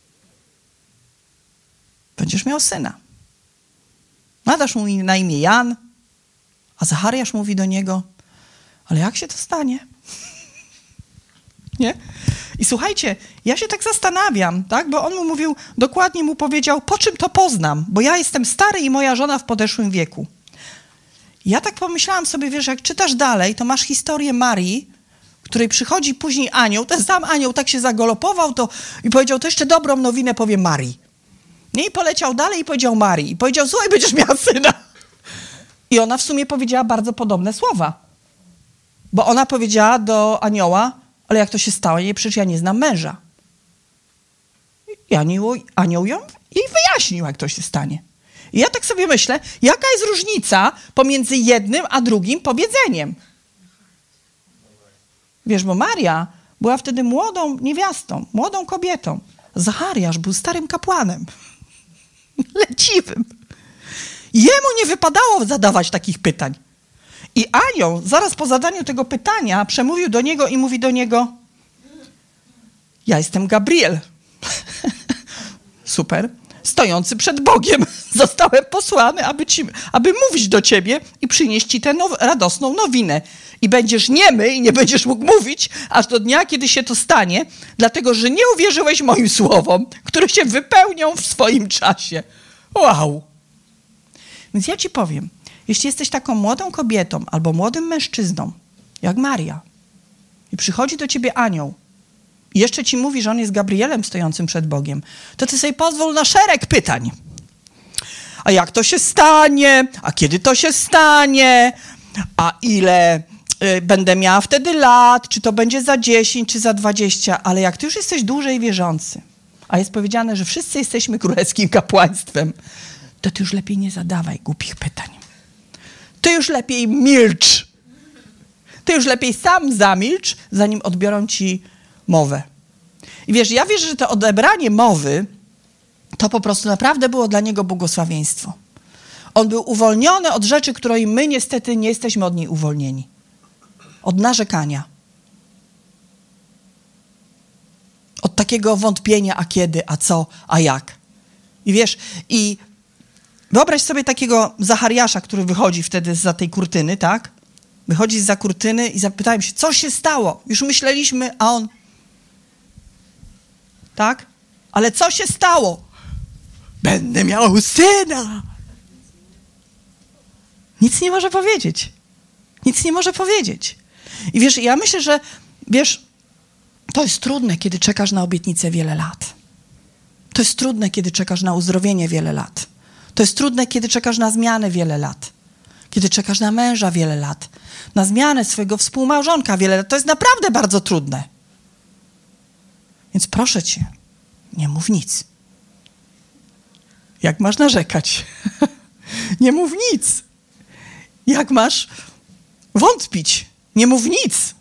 Będziesz miał syna. Nadasz mu na imię Jan, a Zachariasz mówi do niego: ale jak się to stanie? Nie? I słuchajcie, ja się tak zastanawiam, tak? Bo on mu mówił, dokładnie mu powiedział, po czym to poznam, bo ja jestem stary i moja żona w podeszłym wieku. Ja tak pomyślałam sobie, wiesz, jak czytasz dalej, to masz historię Marii, której przychodzi później anioł, ten sam anioł tak się zagalopował i powiedział, to jeszcze dobrą nowinę powiem Marii. Nie? I poleciał dalej i powiedział Marii. I powiedział, słuchaj, będziesz miała syna. I ona w sumie powiedziała bardzo podobne słowa. Bo ona powiedziała do anioła, ale jak to się stało? Nie, przecież ja nie znam męża. I anioł jej wyjaśnił, jak to się stanie. I ja tak sobie myślę, jaka jest różnica pomiędzy jednym a drugim powiedzeniem? Wiesz, bo Maria była wtedy młodą niewiastą, młodą kobietą. Zachariasz był starym kapłanem. Leciwym. Jemu nie wypadało zadawać takich pytań. I anioł zaraz po zadaniu tego pytania przemówił do niego i mówi do niego: ja jestem Gabriel. Super. Stojący przed Bogiem. Zostałem posłany, aby mówić do ciebie i przynieść ci tę radosną nowinę. I będziesz niemy i nie będziesz mógł mówić aż do dnia, kiedy się to stanie, dlatego że nie uwierzyłeś moim słowom, które się wypełnią w swoim czasie. Wow. Więc ja ci powiem, jeśli jesteś taką młodą kobietą albo młodym mężczyzną, jak Maria, i przychodzi do ciebie anioł i jeszcze ci mówi, że on jest Gabrielem stojącym przed Bogiem, to ty sobie pozwól na szereg pytań. A jak to się stanie? A kiedy to się stanie? A ile będę miała wtedy lat? Czy to będzie za 10, czy za 20? Ale jak ty już jesteś dłużej wierzący, a jest powiedziane, że wszyscy jesteśmy królewskim kapłaństwem, to ty już lepiej nie zadawaj głupich pytań. Ty już lepiej milcz. Ty już lepiej sam zamilcz, zanim odbiorą ci mowę. I wiesz, ja wierzę, że to odebranie mowy to po prostu naprawdę było dla niego błogosławieństwo. On był uwolniony od rzeczy, której my niestety nie jesteśmy od niej uwolnieni. Od narzekania. Od takiego wątpienia, a kiedy, a co, a jak. I wiesz, i wyobraź sobie takiego Zachariasza, który wychodzi wtedy zza tej kurtyny, tak? Wychodzi zza kurtyny i zapytałem się, co się stało? Już myśleliśmy, a on... Tak? Ale co się stało? Będę miał syna. Nic nie może powiedzieć. Nic nie może powiedzieć. I wiesz, ja myślę, że wiesz, To jest trudne, kiedy czekasz na obietnicę wiele lat. To jest trudne, kiedy czekasz na uzdrowienie wiele lat. To jest trudne, kiedy czekasz na zmianę wiele lat. Kiedy czekasz na męża wiele lat. Na zmianę swojego współmałżonka wiele lat. To jest naprawdę bardzo trudne. Więc proszę cię, nie mów nic. Jak masz narzekać? Nie mów nic. Jak masz wątpić? Nie mów nic.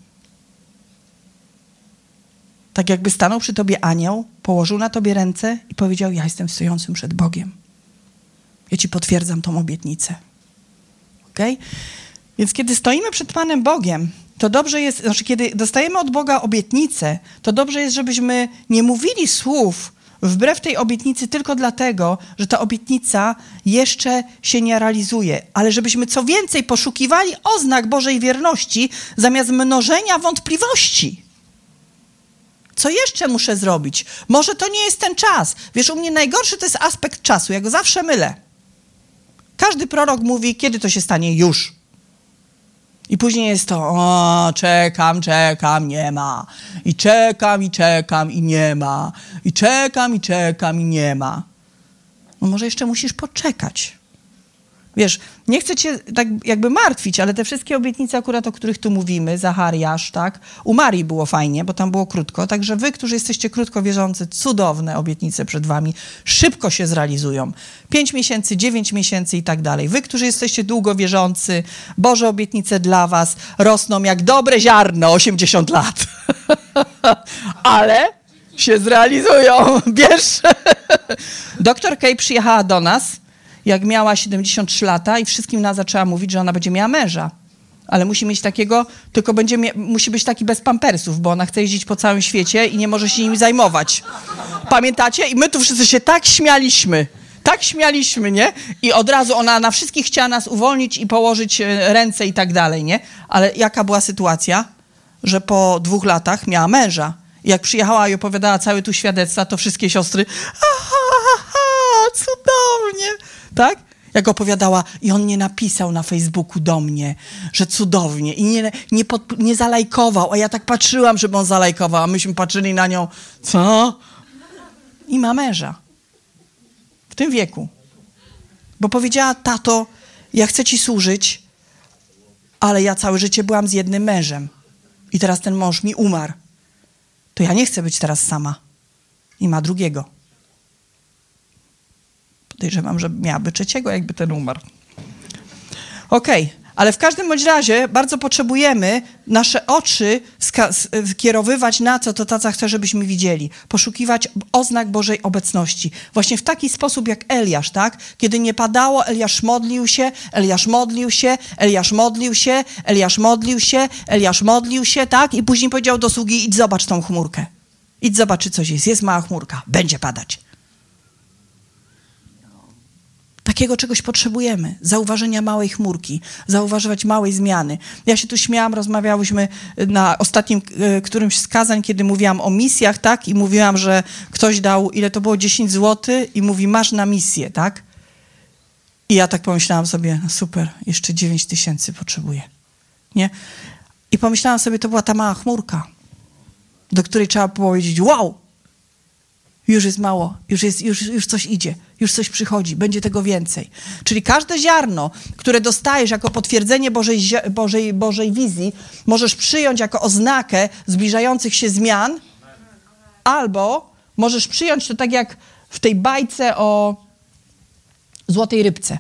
Tak jakby stanął przy tobie anioł, położył na tobie ręce i powiedział: ja jestem stojącym przed Bogiem. Ja ci potwierdzam tą obietnicę. Okay? Więc kiedy stoimy przed Panem Bogiem, to dobrze jest, kiedy dostajemy od Boga obietnicę, to dobrze jest, żebyśmy nie mówili słów wbrew tej obietnicy tylko dlatego, że ta obietnica jeszcze się nie realizuje, ale żebyśmy co więcej poszukiwali oznak Bożej wierności zamiast mnożenia wątpliwości. Co jeszcze muszę zrobić? Może to nie jest ten czas. Wiesz, u mnie najgorszy to jest aspekt czasu. Ja go zawsze mylę. Każdy prorok mówi, kiedy to się stanie? Już. I później jest to, czekam, nie ma. I czekam i nie ma. I czekam i nie ma. No może jeszcze musisz poczekać. Wiesz, nie chcę cię tak jakby martwić, ale te wszystkie obietnice akurat, o których tu mówimy, Zachariasz, tak? U Marii było fajnie, bo tam było krótko. Także wy, którzy jesteście krótko wierzący, cudowne obietnice przed wami, szybko się zrealizują. 5 miesięcy, 9 miesięcy i tak dalej. Wy, którzy jesteście długo wierzący, Boże obietnice dla was rosną jak dobre ziarno, 80 lat. Ale się zrealizują, wiesz? Doktor Kay przyjechała do nas, jak miała 73 lata i wszystkim nas zaczęła mówić, że ona będzie miała męża. Ale musi mieć takiego, tylko musi być taki bez pampersów, bo ona chce jeździć po całym świecie i nie może się nim zajmować. Pamiętacie? I my tu wszyscy się tak śmialiśmy, nie? I od razu ona na wszystkich chciała nas uwolnić i położyć ręce i tak dalej, nie? Ale jaka była sytuacja? Że po 2 latach miała męża. I jak przyjechała i opowiadała całe tu świadectwa, to wszystkie siostry, cudownie, tak? Jak opowiadała i on nie napisał na Facebooku do mnie, że cudownie i nie zalajkował, a ja tak patrzyłam, żeby on zalajkował, a myśmy patrzyli na nią, co? I ma męża. W tym wieku. Bo powiedziała: tato, ja chcę ci służyć, ale ja całe życie byłam z jednym mężem i teraz ten mąż mi umarł. To ja nie chcę być teraz sama. I ma drugiego. Podejrzewam, że miałaby 3, jakby ten umarł. Okej, ale w każdym bądź razie bardzo potrzebujemy nasze oczy skierowywać na co to taca chce, żebyśmy widzieli. Poszukiwać oznak Bożej obecności. Właśnie w taki sposób jak Eliasz, tak? Kiedy nie padało, Eliasz modlił się, tak? I później powiedział do sługi: idź zobacz tą chmurkę. Idź zobacz, czy coś jest. Jest mała chmurka. Będzie padać. Takiego czegoś potrzebujemy. Zauważenia małej chmurki. Zauważywać małej zmiany. Ja się tu śmiałam, rozmawiałyśmy na ostatnim którymś z kazań, kiedy mówiłam o misjach, tak? I mówiłam, że ktoś dał, ile to było, 10 zł i mówi: masz na misję, tak? I ja tak pomyślałam sobie: no super, jeszcze 9 000 potrzebuję. Nie? I pomyślałam sobie, to była ta mała chmurka, do której trzeba powiedzieć: wow, już jest mało, już coś idzie, już coś przychodzi, będzie tego więcej. Czyli każde ziarno, które dostajesz jako potwierdzenie Bożej wizji, możesz przyjąć jako oznakę zbliżających się zmian, albo możesz przyjąć to tak jak w tej bajce o złotej rybce.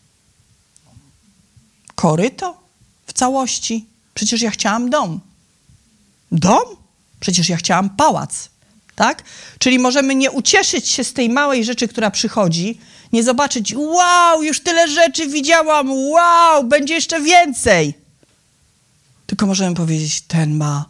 Koryto w całości. Przecież ja chciałam dom. Dom? Przecież ja chciałam pałac. Tak? Czyli możemy nie ucieszyć się z tej małej rzeczy, która przychodzi, nie zobaczyć: wow, już tyle rzeczy widziałam, wow, będzie jeszcze więcej. Tylko możemy powiedzieć: ten ma,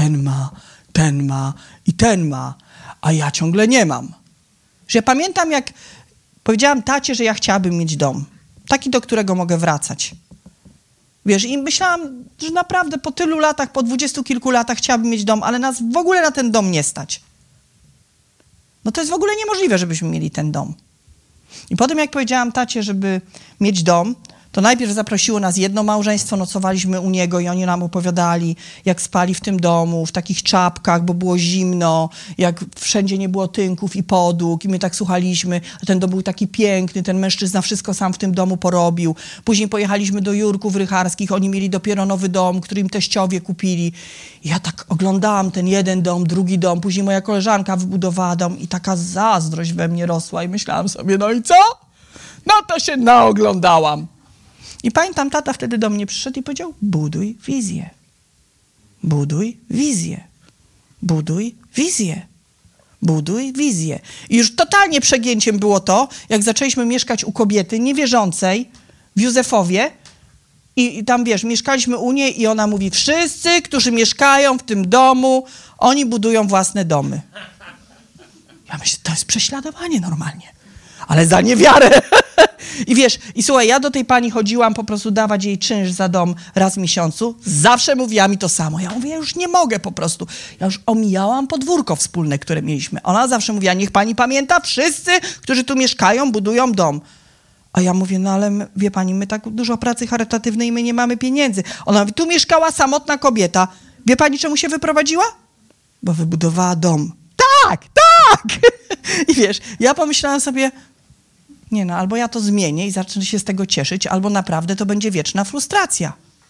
i ten ma, a ja ciągle nie mam. Że ja pamiętam, jak powiedziałam tacie, że ja chciałabym mieć dom. Taki, do którego mogę wracać. Wiesz, i myślałam, że naprawdę po tylu latach, po 20 kilku latach chciałabym mieć dom, ale nas w ogóle na ten dom nie stać. No to jest w ogóle niemożliwe, żebyśmy mieli ten dom. I potem jak powiedziałam tacie, żeby mieć dom, To najpierw zaprosiło nas jedno małżeństwo, nocowaliśmy u niego i oni nam opowiadali, jak spali w tym domu, w takich czapkach, bo było zimno, jak wszędzie nie było tynków i podłóg i my tak słuchaliśmy, a ten dom był taki piękny, ten mężczyzna wszystko sam w tym domu porobił. Później pojechaliśmy do Jurków Rycharskich, oni mieli dopiero nowy dom, który im teściowie kupili. I ja tak oglądałam ten jeden dom, drugi dom, później moja koleżanka wybudowała dom i taka zazdrość we mnie rosła i myślałam sobie, no i co? No to się naoglądałam. I pamiętam, tata wtedy do mnie przyszedł i powiedział, buduj wizję. Buduj wizję. Buduj wizję. Buduj wizję. I już totalnie przegięciem było to, jak zaczęliśmy mieszkać u kobiety niewierzącej w Józefowie i tam, wiesz, mieszkaliśmy u niej i ona mówi, wszyscy, którzy mieszkają w tym domu, oni budują własne domy. Ja myślę, to jest prześladowanie normalnie, ale za niewiarę. I wiesz, i słuchaj, ja do tej pani chodziłam po prostu dawać jej czynsz za dom raz w miesiącu. Zawsze mówiła mi to samo. Ja mówię, ja już nie mogę po prostu. Ja już omijałam podwórko wspólne, które mieliśmy. Ona zawsze mówiła, niech pani pamięta, wszyscy, którzy tu mieszkają, budują dom. A ja mówię, no ale wie pani, my tak dużo pracy charytatywnej, my nie mamy pieniędzy. Ona mówi, tu mieszkała samotna kobieta. Wie pani, czemu się wyprowadziła? Bo wybudowała dom. Tak, tak! I wiesz, ja pomyślałam sobie, nie no, albo ja to zmienię i zacznę się z tego cieszyć, albo naprawdę to będzie wieczna frustracja.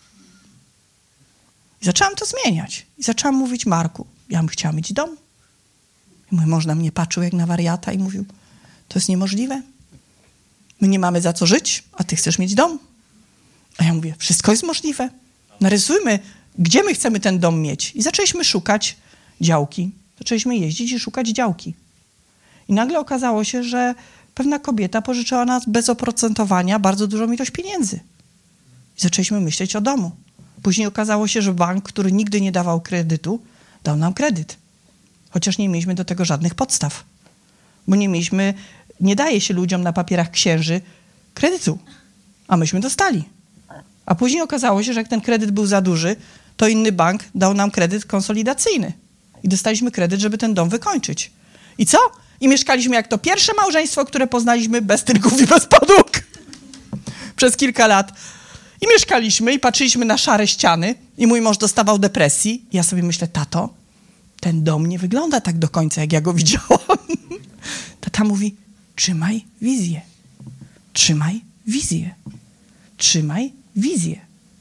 I zaczęłam to zmieniać. I zaczęłam mówić, Marku, ja bym chciała mieć dom. I mój mąż na mnie patrzył jak na wariata i mówił, to jest niemożliwe. My nie mamy za co żyć, a ty chcesz mieć dom. A ja mówię, wszystko jest możliwe. Narysujmy, gdzie my chcemy ten dom mieć. I zaczęliśmy szukać działki. Zaczęliśmy jeździć i szukać działki. I nagle okazało się, że pewna kobieta pożyczyła nas bez oprocentowania bardzo dużą ilość pieniędzy. I zaczęliśmy myśleć o domu. Później okazało się, że bank, który nigdy nie dawał kredytu, dał nam kredyt. Chociaż nie mieliśmy do tego żadnych podstaw. Bo nie daje się ludziom na papierach księży kredytu. A myśmy dostali. A później okazało się, że jak ten kredyt był za duży, to inny bank dał nam kredyt konsolidacyjny. I dostaliśmy kredyt, żeby ten dom wykończyć. I co? I mieszkaliśmy jak to pierwsze małżeństwo, które poznaliśmy bez tynków i bez podłóg. Przez kilka lat. I mieszkaliśmy i patrzyliśmy na szare ściany i mój mąż dostawał depresji. I ja sobie myślę, tato, ten dom nie wygląda tak do końca, jak ja go widziałam. Tata mówi, trzymaj wizję. Trzymaj wizję. Trzymaj wizję.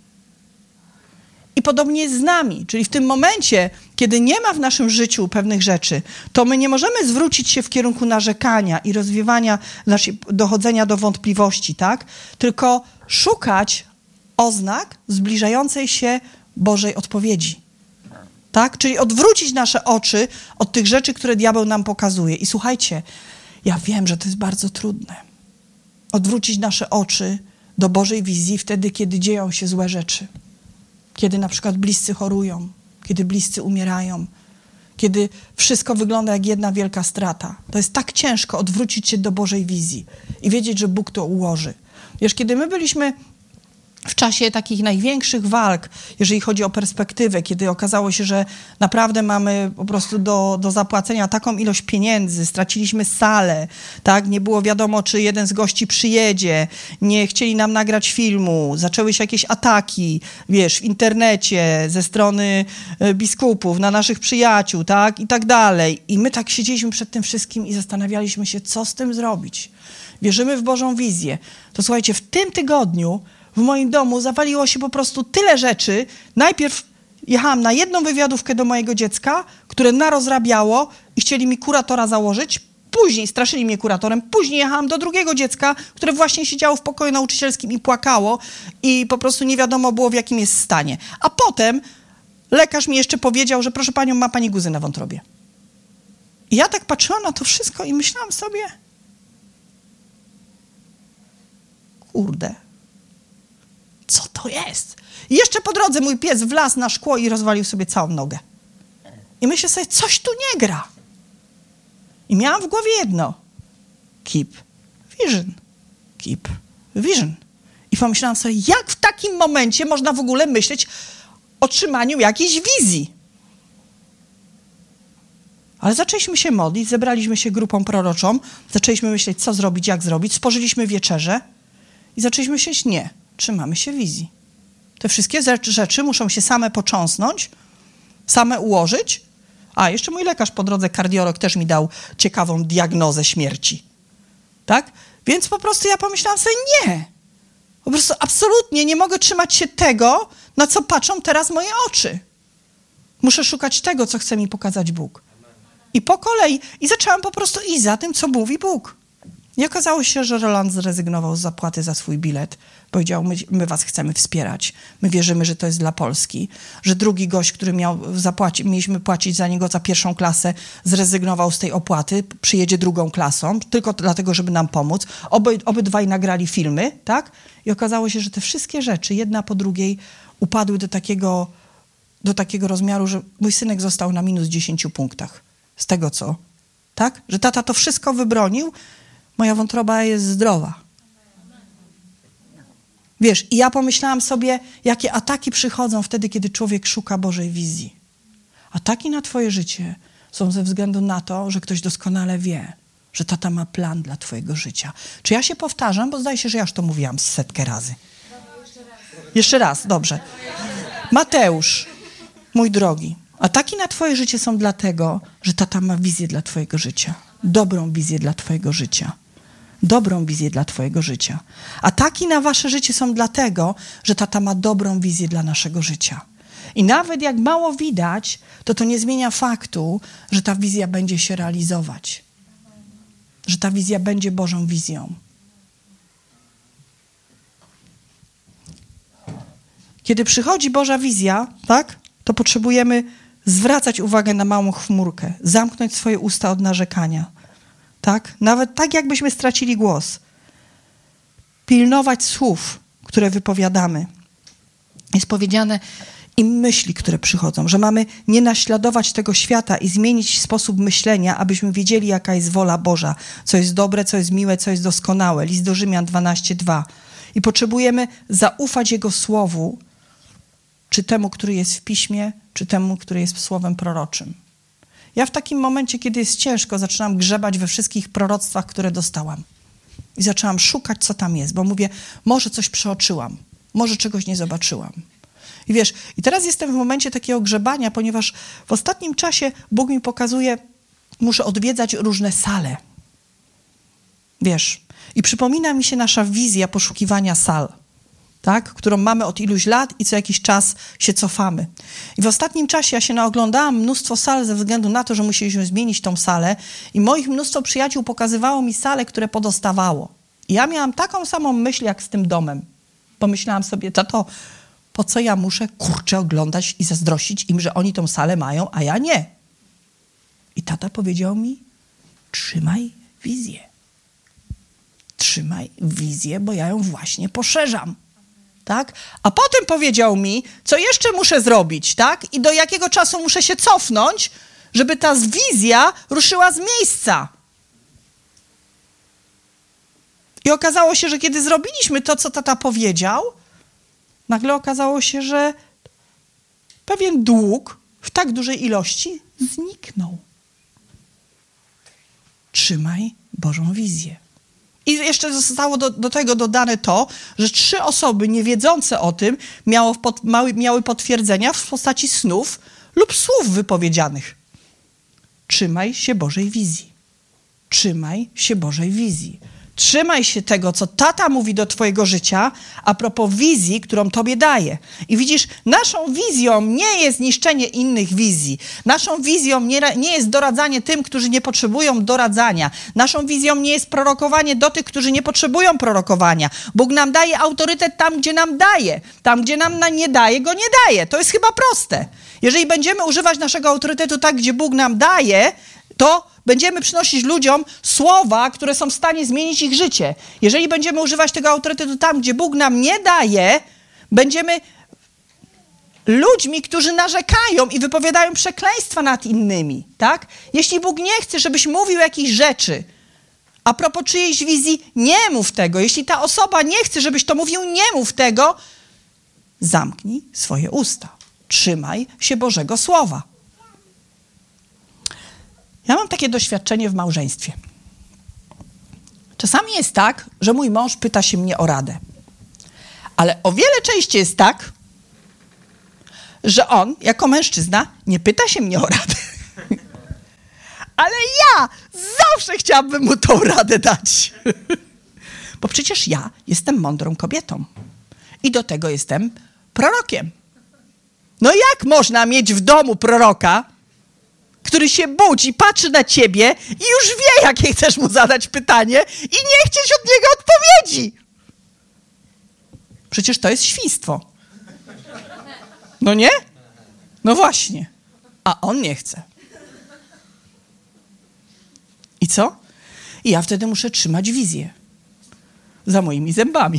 I podobnie jest z nami, czyli w tym momencie, kiedy nie ma w naszym życiu pewnych rzeczy, to my nie możemy zwrócić się w kierunku narzekania i rozwiewania, dochodzenia do wątpliwości, tak? Tylko szukać oznak zbliżającej się Bożej odpowiedzi, tak? Czyli odwrócić nasze oczy od tych rzeczy, które diabeł nam pokazuje. I słuchajcie, ja wiem, że to jest bardzo trudne. Odwrócić nasze oczy do Bożej wizji wtedy, kiedy dzieją się złe rzeczy. Kiedy na przykład bliscy chorują, kiedy bliscy umierają, kiedy wszystko wygląda jak jedna wielka strata. To jest tak ciężko odwrócić się do Bożej wizji i wiedzieć, że Bóg to ułoży. Wiesz, kiedy my byliśmy w czasie takich największych walk, jeżeli chodzi o perspektywę, kiedy okazało się, że naprawdę mamy po prostu do zapłacenia taką ilość pieniędzy, straciliśmy salę, tak? Nie było wiadomo, czy jeden z gości przyjedzie, nie chcieli nam nagrać filmu, zaczęły się jakieś ataki, wiesz, w internecie, ze strony biskupów, na naszych przyjaciół, tak? I tak dalej. I my tak siedzieliśmy przed tym wszystkim i zastanawialiśmy się, co z tym zrobić. Wierzymy w Bożą wizję. To słuchajcie, w tym tygodniu w moim domu zawaliło się po prostu tyle rzeczy. Najpierw jechałam na jedną wywiadówkę do mojego dziecka, które narozrabiało i chcieli mi kuratora założyć. Później straszyli mnie kuratorem. Później jechałam do drugiego dziecka, które właśnie siedziało w pokoju nauczycielskim i płakało i po prostu nie wiadomo było, w jakim jest stanie. A potem lekarz mi jeszcze powiedział, że proszę panią, ma pani guzy na wątrobie. I ja tak patrzyłam na to wszystko i myślałam sobie, kurde, co to jest? I jeszcze po drodze mój pies wlazł na szkło i rozwalił sobie całą nogę. I myślę sobie, coś tu nie gra. I miałam w głowie jedno. Keep vision. Keep vision. I pomyślałam sobie, jak w takim momencie można w ogóle myśleć o trzymaniu jakiejś wizji? Ale zaczęliśmy się modlić, zebraliśmy się grupą proroczą, zaczęliśmy myśleć, co zrobić, jak zrobić, spożyliśmy wieczerzę i zaczęliśmy myśleć, nie. trzymamy się wizji. Te wszystkie rzeczy muszą się same począsnąć, same ułożyć. A, jeszcze mój lekarz po drodze, kardiolog, też mi dał ciekawą diagnozę śmierci. Tak? Więc po prostu ja pomyślałam sobie, nie. Po prostu absolutnie nie mogę trzymać się tego, na co patrzą teraz moje oczy. Muszę szukać tego, co chce mi pokazać Bóg. I po kolei, i zaczęłam po prostu iść za tym, co mówi Bóg. I okazało się, że Roland zrezygnował z zapłaty za swój bilet. Powiedział, my was chcemy wspierać. My wierzymy, że to jest dla Polski. Że drugi gość, który mieliśmy płacić za niego za pierwszą klasę, zrezygnował z tej opłaty, przyjedzie drugą klasą, tylko dlatego, żeby nam pomóc. Obydwaj nagrali filmy, tak? I okazało się, że te wszystkie rzeczy, jedna po drugiej, upadły do takiego rozmiaru, że mój synek został na minus 10 punktach. Z tego co? Tak? Że tata to wszystko wybronił, moja wątroba jest zdrowa. Wiesz, i ja pomyślałam sobie, jakie ataki przychodzą wtedy, kiedy człowiek szuka Bożej wizji. Ataki na twoje życie są ze względu na to, że ktoś doskonale wie, że tata ma plan dla twojego życia. Czy ja się powtarzam? Bo zdaje się, że ja już to mówiłam 100 razy. Jeszcze raz, dobrze. Mateusz, mój drogi, ataki na twoje życie są dlatego, że tata ma wizję dla twojego życia. Dobrą wizję dla twojego życia. Dobrą wizję dla twojego życia. Ataki na wasze życie są dlatego, że tata ma dobrą wizję dla naszego życia. I nawet jak mało widać, to nie zmienia faktu, że ta wizja będzie się realizować. Że ta wizja będzie Bożą wizją. Kiedy przychodzi Boża wizja, tak, to potrzebujemy zwracać uwagę na małą chmurkę, zamknąć swoje usta od narzekania. Tak? Nawet tak, jakbyśmy stracili głos. Pilnować słów, które wypowiadamy. Jest powiedziane i myśli, które przychodzą, że mamy nie naśladować tego świata i zmienić sposób myślenia, abyśmy wiedzieli, jaka jest wola Boża, co jest dobre, co jest miłe, co jest doskonałe. List do Rzymian 12:2. I potrzebujemy zaufać Jego słowu, czy temu, który jest w Piśmie, czy temu, który jest słowem proroczym. Ja w takim momencie, kiedy jest ciężko, zaczynam grzebać we wszystkich proroctwach, które dostałam. I zaczęłam szukać, co tam jest, bo mówię, może coś przeoczyłam, może czegoś nie zobaczyłam. I wiesz, i teraz jestem w momencie takiego grzebania, ponieważ w ostatnim czasie Bóg mi pokazuje, muszę odwiedzać różne sale. Wiesz, i przypomina mi się nasza wizja poszukiwania sal, tak? Którą mamy od iluś lat i co jakiś czas się cofamy. I w ostatnim czasie ja się naoglądałam mnóstwo sal ze względu na to, że musieliśmy zmienić tą salę i moich mnóstwo przyjaciół pokazywało mi sale, które podostawało. I ja miałam taką samą myśl jak z tym domem. Pomyślałam sobie, tato, po co ja muszę, oglądać i zazdrościć im, że oni tą salę mają, a ja nie. I tata powiedział mi, trzymaj wizję. Trzymaj wizję, bo ja ją właśnie poszerzam. Tak? A potem powiedział mi, co jeszcze muszę zrobić, tak? I do jakiego czasu muszę się cofnąć, żeby ta wizja ruszyła z miejsca. I okazało się, że kiedy zrobiliśmy to, co tata powiedział, nagle okazało się, że pewien dług w tak dużej ilości zniknął. Trzymaj Bożą wizję. I jeszcze zostało do tego dodane to, że 3 osoby niewiedzące o tym miały potwierdzenia w postaci snów lub słów wypowiedzianych. Trzymaj się Bożej wizji. Trzymaj się Bożej wizji. Trzymaj się tego, co tata mówi do twojego życia a propos wizji, którą tobie daje. I widzisz, naszą wizją nie jest niszczenie innych wizji. Naszą wizją nie jest doradzanie tym, którzy nie potrzebują doradzania. Naszą wizją nie jest prorokowanie do tych, którzy nie potrzebują prorokowania. Bóg nam daje autorytet tam, gdzie nam daje. Tam, gdzie nam nie daje, go nie daje. To jest chyba proste. Jeżeli będziemy używać naszego autorytetu tak, gdzie Bóg nam daje, to będziemy przynosić ludziom słowa, które są w stanie zmienić ich życie. Jeżeli będziemy używać tego autorytetu tam, gdzie Bóg nam nie daje, będziemy ludźmi, którzy narzekają i wypowiadają przekleństwa nad innymi. Tak? Jeśli Bóg nie chce, żebyś mówił jakieś rzeczy, a propos czyjejś wizji, nie mów tego. Jeśli ta osoba nie chce, żebyś to mówił, nie mów tego. Zamknij swoje usta. Trzymaj się Bożego Słowa. Ja mam takie doświadczenie w małżeństwie. Czasami jest tak, że mój mąż pyta się mnie o radę. Ale o wiele częściej jest tak, że on, jako mężczyzna, nie pyta się mnie o radę. Ale ja zawsze chciałabym mu tą radę dać. Bo przecież ja jestem mądrą kobietą. I do tego jestem prorokiem. No jak można mieć w domu proroka, który się budzi, patrzy na ciebie i już wie, jakie chcesz mu zadać pytanie i nie chcieć od niego odpowiedzi? Przecież to jest świństwo. No nie? No właśnie. A on nie chce. I co? I ja wtedy muszę trzymać wizję za moimi zębami.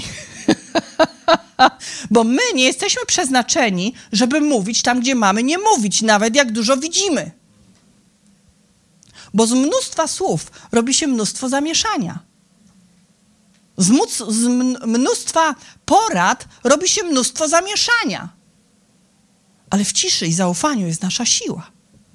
Bo my nie jesteśmy przeznaczeni, żeby mówić tam, gdzie mamy nie mówić, nawet jak dużo widzimy. Bo z mnóstwa słów robi się mnóstwo zamieszania. Z mnóstwa porad robi się mnóstwo zamieszania. Ale w ciszy i zaufaniu jest nasza siła.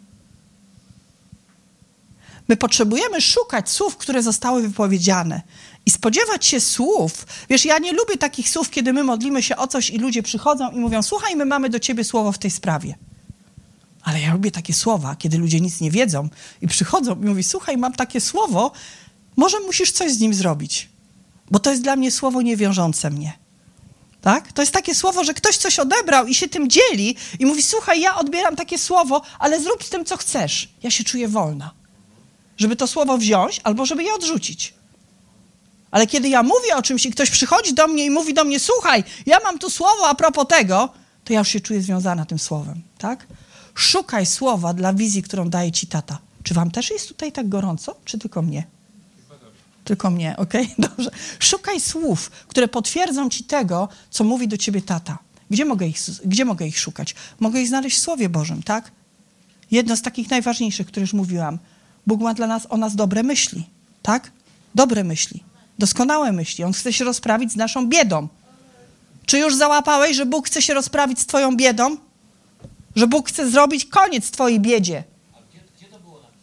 My potrzebujemy szukać słów, które zostały wypowiedziane i spodziewać się słów. Wiesz, ja nie lubię takich słów, kiedy my modlimy się o coś i ludzie przychodzą i mówią: słuchaj, my mamy do ciebie słowo w tej sprawie. Ale ja lubię takie słowa, kiedy ludzie nic nie wiedzą i przychodzą i mówią: słuchaj, mam takie słowo, może musisz coś z nim zrobić. Bo to jest dla mnie słowo niewiążące mnie. Tak? To jest takie słowo, że ktoś coś odebrał i się tym dzieli i mówi: słuchaj, ja odbieram takie słowo, ale zrób z tym, co chcesz. Ja się czuję wolna. Żeby to słowo wziąć albo żeby je odrzucić. Ale kiedy ja mówię o czymś i ktoś przychodzi do mnie i mówi do mnie: słuchaj, ja mam tu słowo a propos tego, to ja już się czuję związana tym słowem. Tak? Szukaj słowa dla wizji, którą daje ci tata. Czy wam też jest tutaj tak gorąco, czy tylko mnie? Tylko mnie, okej? Dobrze. Szukaj słów, które potwierdzą ci tego, co mówi do ciebie tata. Gdzie mogę ich szukać? Mogę ich znaleźć w Słowie Bożym, tak? Jedno z takich najważniejszych, które już mówiłam. Bóg ma dla nas o nas dobre myśli, tak? Dobre myśli, doskonałe myśli. On chce się rozprawić z naszą biedą. Czy już załapałeś, że Bóg chce się rozprawić z twoją biedą? Że Bóg chce zrobić koniec twojej biedzie? Gdzie to było napisane?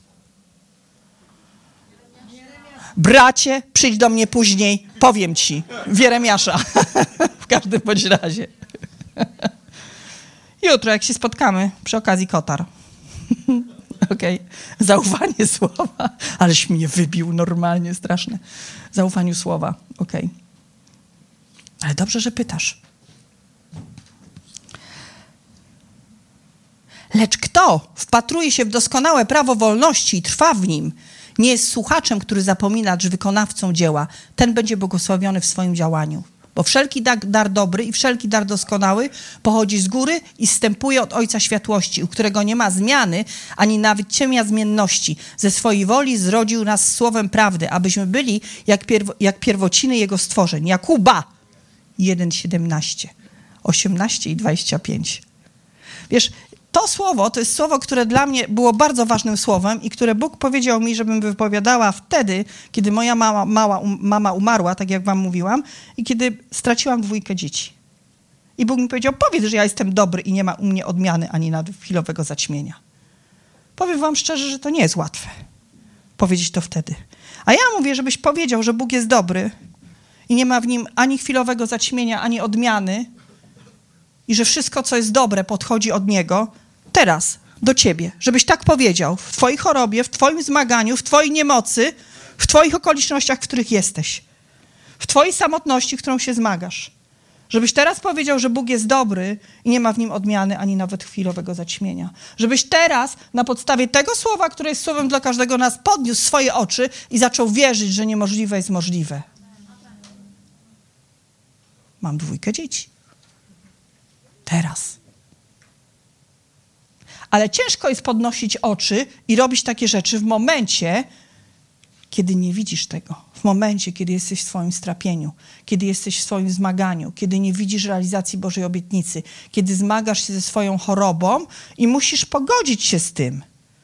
Bracie, przyjdź do mnie później, powiem ci. W Jeremiasza. W każdym bądź razie. Jutro, jak się spotkamy, przy okazji Kotar. Okej. Zaufanie słowa. Aleś mnie wybił normalnie, straszne. Zaufaniu słowa. Okej. Ale dobrze, że pytasz. Lecz kto wpatruje się w doskonałe prawo wolności i trwa w nim, nie jest słuchaczem, który zapomina, lecz wykonawcą dzieła. Ten będzie błogosławiony w swoim działaniu. Bo wszelki dar dobry i wszelki dar doskonały pochodzi z góry i zstępuje od Ojca Światłości, u którego nie ma zmiany, ani nawet cienia zmienności. Ze swojej woli zrodził nas słowem prawdy, abyśmy byli jak pierwociny Jego stworzeń. Jakuba 1:17, 18 i 25. Wiesz, to słowo to jest słowo, które dla mnie było bardzo ważnym słowem i które Bóg powiedział mi, żebym wypowiadała wtedy, kiedy moja mama umarła, tak jak wam mówiłam, i kiedy straciłam 2 dzieci. I Bóg mi powiedział: powiedz, że ja jestem dobry i nie ma u mnie odmiany ani nawet chwilowego zaćmienia. Powiem wam szczerze, że to nie jest łatwe powiedzieć to wtedy. A ja mówię, żebyś powiedział, że Bóg jest dobry i nie ma w nim ani chwilowego zaćmienia, ani odmiany i że wszystko, co jest dobre, podchodzi od Niego, teraz do ciebie, żebyś tak powiedział w twojej chorobie, w twoim zmaganiu, w twojej niemocy, w twoich okolicznościach, w których jesteś, w twojej samotności, którą się zmagasz. Żebyś teraz powiedział, że Bóg jest dobry i nie ma w nim odmiany ani nawet chwilowego zaćmienia. Żebyś teraz na podstawie tego słowa, które jest słowem dla każdego nas, podniósł swoje oczy i zaczął wierzyć, że niemożliwe jest możliwe. Mam 2 dzieci. Teraz. Ale ciężko jest podnosić oczy i robić takie rzeczy w momencie, kiedy nie widzisz tego. W momencie, kiedy jesteś w swoim strapieniu, kiedy jesteś w swoim zmaganiu, kiedy nie widzisz realizacji Bożej obietnicy, kiedy zmagasz się ze swoją chorobą i musisz pogodzić się z tym,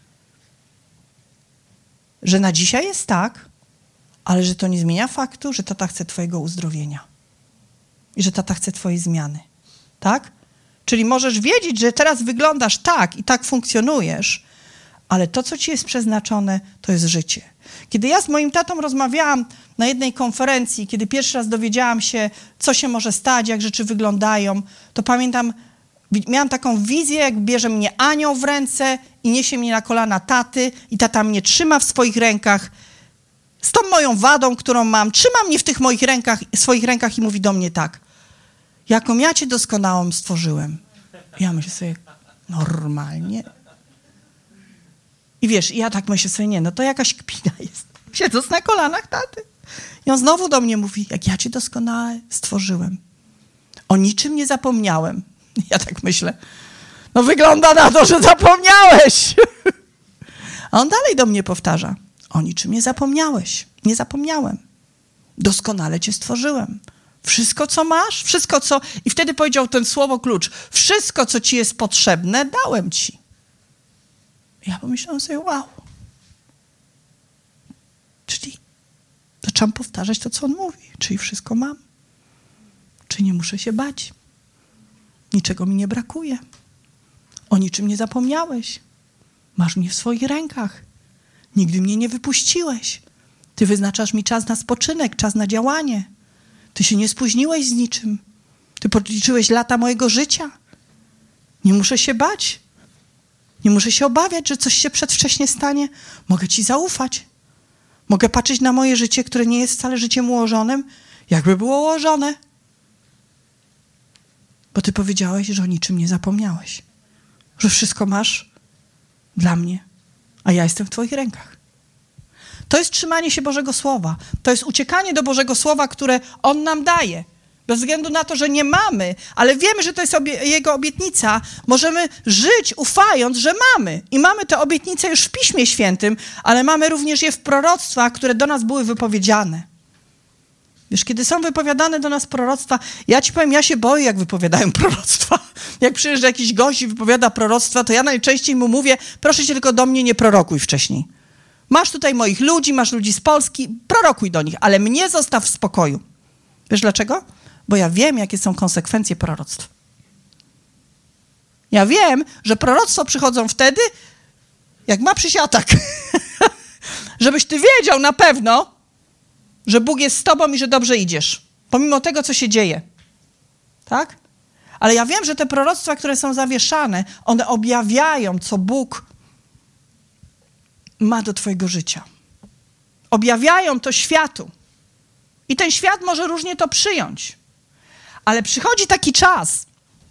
że na dzisiaj jest tak, ale że to nie zmienia faktu, że tata chce twojego uzdrowienia i że tata chce twojej zmiany. Tak? Czyli możesz wiedzieć, że teraz wyglądasz tak i tak funkcjonujesz, ale to, co ci jest przeznaczone, to jest życie. Kiedy ja z moim tatą rozmawiałam na jednej konferencji, kiedy pierwszy raz dowiedziałam się, co się może stać, jak rzeczy wyglądają, to pamiętam, miałam taką wizję, jak bierze mnie anioł w ręce i niesie mnie na kolana taty i tata mnie trzyma w swoich rękach z tą moją wadą, którą mam, trzyma mnie w tych swoich rękach i mówi do mnie tak: jaką ja cię doskonałą stworzyłem. Ja myślę sobie, normalnie. I wiesz, ja tak myślę sobie, nie, no to jakaś kpina jest. Siedząc na kolanach taty. I on znowu do mnie mówi, jak ja cię doskonale stworzyłem. O niczym nie zapomniałem. Ja tak myślę, no wygląda na to, że zapomniałeś. A on dalej do mnie powtarza, o niczym nie zapomniałeś. Nie zapomniałem. Doskonale cię stworzyłem. Wszystko, co masz, wszystko, co... I wtedy powiedział ten słowo klucz. Wszystko, co ci jest potrzebne, dałem ci. Ja pomyślałam sobie, wow. Czyli zaczęłam powtarzać to, co on mówi. Czyli wszystko mam. Czyli nie muszę się bać. Niczego mi nie brakuje. O niczym nie zapomniałeś. Masz mnie w swoich rękach. Nigdy mnie nie wypuściłeś. Ty wyznaczasz mi czas na spoczynek, czas na działanie. Ty się nie spóźniłeś z niczym. Ty policzyłeś lata mojego życia. Nie muszę się bać. Nie muszę się obawiać, że coś się przedwcześnie stanie. Mogę ci zaufać. Mogę patrzeć na moje życie, które nie jest wcale życiem ułożonym, jakby było ułożone. Bo ty powiedziałeś, że o niczym nie zapomniałeś. Że wszystko masz dla mnie, a ja jestem w twoich rękach. To jest trzymanie się Bożego Słowa. To jest uciekanie do Bożego Słowa, które On nam daje. Bez względu na to, że nie mamy, ale wiemy, że to jest Jego obietnica, możemy żyć ufając, że mamy. I mamy te obietnice już w Piśmie Świętym, ale mamy również je w proroctwach, które do nas były wypowiedziane. Wiesz, kiedy są wypowiadane do nas proroctwa, ja ci powiem, ja się boję, jak wypowiadają proroctwa. Jak przyjeżdża jakiś gość i wypowiada proroctwa, to ja najczęściej mu mówię, proszę cię tylko do mnie nie prorokuj wcześniej. Masz tutaj moich ludzi, masz ludzi z Polski, prorokuj do nich, ale mnie zostaw w spokoju. Wiesz dlaczego? Bo ja wiem, jakie są konsekwencje proroctw. Ja wiem, że proroctwa przychodzą wtedy, jak ma przyjść atak. Żebyś ty wiedział na pewno, że Bóg jest z tobą i że dobrze idziesz. Pomimo tego, co się dzieje. Tak? Ale ja wiem, że te proroctwa, które są zawieszane, one objawiają, co Bóg ma do twojego życia. Objawiają to światu. I ten świat może różnie to przyjąć. Ale przychodzi taki czas,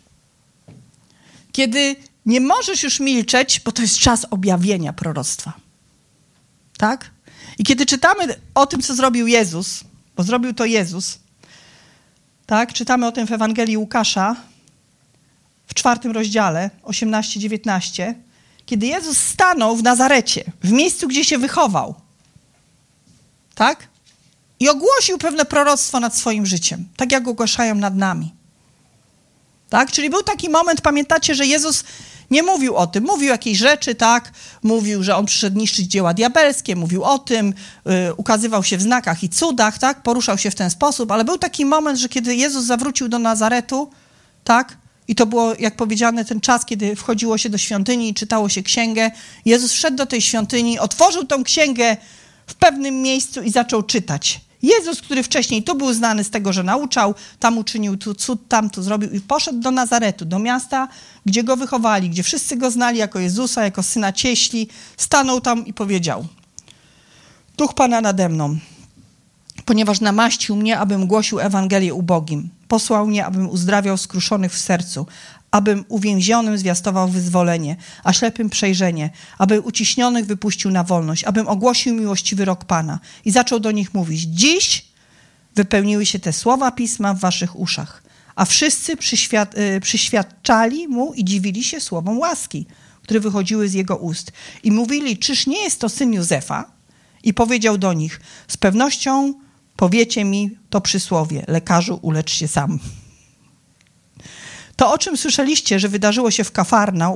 kiedy nie możesz już milczeć, bo to jest czas objawienia proroctwa. Tak? I kiedy czytamy o tym, co zrobił Jezus, bo zrobił to Jezus, tak? Czytamy o tym w Ewangelii Łukasza, w 4 rozdziale, 18-19, kiedy Jezus stanął w Nazarecie, w miejscu, gdzie się wychował. Tak? I ogłosił pewne proroctwo nad swoim życiem, tak jak ogłaszają nad nami. Tak? Czyli był taki moment, pamiętacie, że Jezus nie mówił o tym. Mówił jakieś rzeczy, tak? Mówił, że On przyszedł niszczyć dzieła diabelskie, mówił o tym, ukazywał się w znakach i cudach, tak? Poruszał się w ten sposób, ale był taki moment, że kiedy Jezus zawrócił do Nazaretu, tak? I to było, jak powiedziane, ten czas, kiedy wchodziło się do świątyni i czytało się księgę. Jezus wszedł do tej świątyni, otworzył tą księgę w pewnym miejscu i zaczął czytać. Jezus, który wcześniej tu był znany z tego, że nauczał, tam uczynił tu cud, tam tu zrobił i poszedł do Nazaretu, do miasta, gdzie go wychowali, gdzie wszyscy go znali jako Jezusa, jako syna cieśli. Stanął tam i powiedział: Duch Pana nade mną, ponieważ namaścił mnie, abym głosił Ewangelię ubogim. Posłał mnie, abym uzdrawiał skruszonych w sercu, abym uwięzionym zwiastował wyzwolenie, a ślepym przejrzenie, aby uciśnionych wypuścił na wolność, abym ogłosił miłościwy rok Pana. I zaczął do nich mówić: dziś wypełniły się te słowa Pisma w waszych uszach. A wszyscy przyświadczali mu i dziwili się słowom łaski, które wychodziły z jego ust. I mówili: czyż nie jest to syn Józefa? I powiedział do nich: z pewnością powiecie mi to przysłowie: lekarzu, ulecz się sam. To, o czym słyszeliście, że wydarzyło się w Kafarnaum,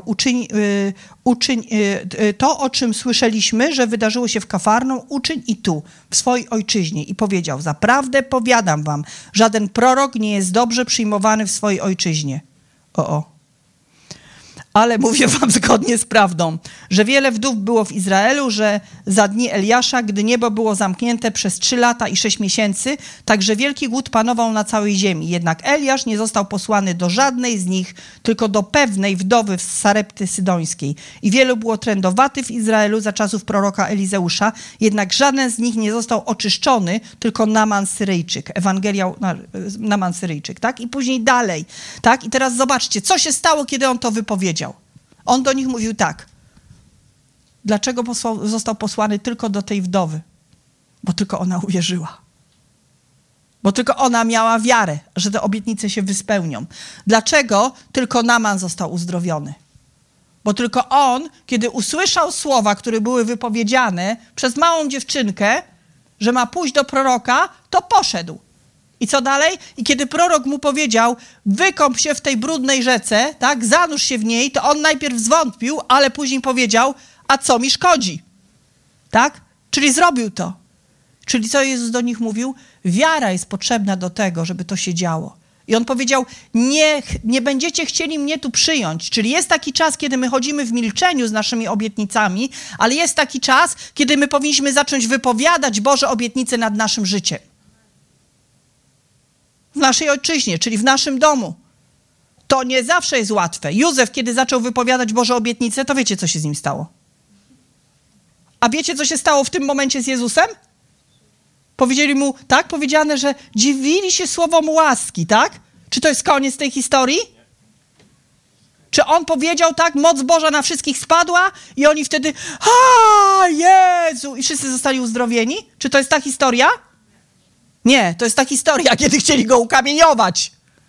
to, o czym słyszeliśmy, że wydarzyło się w Kafarnaum, uczyń i tu, w swojej ojczyźnie. I powiedział: zaprawdę powiadam wam, żaden prorok nie jest dobrze przyjmowany w swojej ojczyźnie. Ale mówię wam zgodnie z prawdą, że wiele wdów było w Izraelu, że za dni Eliasza, gdy niebo było zamknięte przez 3 lata i 6 miesięcy, także wielki głód panował na całej ziemi. Jednak Eliasz nie został posłany do żadnej z nich, tylko do pewnej wdowy z Sarepty Sydońskiej. I wielu było trędowatych w Izraelu za czasów proroka Elizeusza, jednak żaden z nich nie został oczyszczony, tylko Naman Syryjczyk. Ewangelia Naman Syryjczyk, tak? I później dalej, tak? I teraz zobaczcie, co się stało, kiedy on to wypowiedział. On do nich mówił tak. Dlaczego został posłany tylko do tej wdowy? Bo tylko ona uwierzyła. Bo tylko ona miała wiarę, że te obietnice się wyspełnią. Dlaczego tylko Naman został uzdrowiony? Bo tylko on, kiedy usłyszał słowa, które były wypowiedziane przez małą dziewczynkę, że ma pójść do proroka, to poszedł. I co dalej? I kiedy prorok mu powiedział, wykąp się w tej brudnej rzece, tak, zanurz się w niej, to on najpierw zwątpił, ale później powiedział, a co mi szkodzi? Tak? Czyli zrobił to. Czyli co Jezus do nich mówił? Wiara jest potrzebna do tego, żeby to się działo. I on powiedział, nie będziecie chcieli mnie tu przyjąć. Czyli jest taki czas, kiedy my chodzimy w milczeniu z naszymi obietnicami, ale jest taki czas, kiedy my powinniśmy zacząć wypowiadać Boże obietnice nad naszym życiem. W naszej ojczyźnie, czyli w naszym domu. To nie zawsze jest łatwe. Józef, kiedy zaczął wypowiadać Boże obietnice, to wiecie, co się z nim stało. A wiecie, co się stało w tym momencie z Jezusem? Powiedzieli mu, tak, powiedziane, że dziwili się słowom łaski, tak? Czy to jest koniec tej historii? Czy on powiedział tak, moc Boża na wszystkich spadła i oni wtedy, Jezu, i wszyscy zostali uzdrowieni? Czy to jest ta historia? Nie, to jest ta historia, kiedy chcieli go ukamieniować.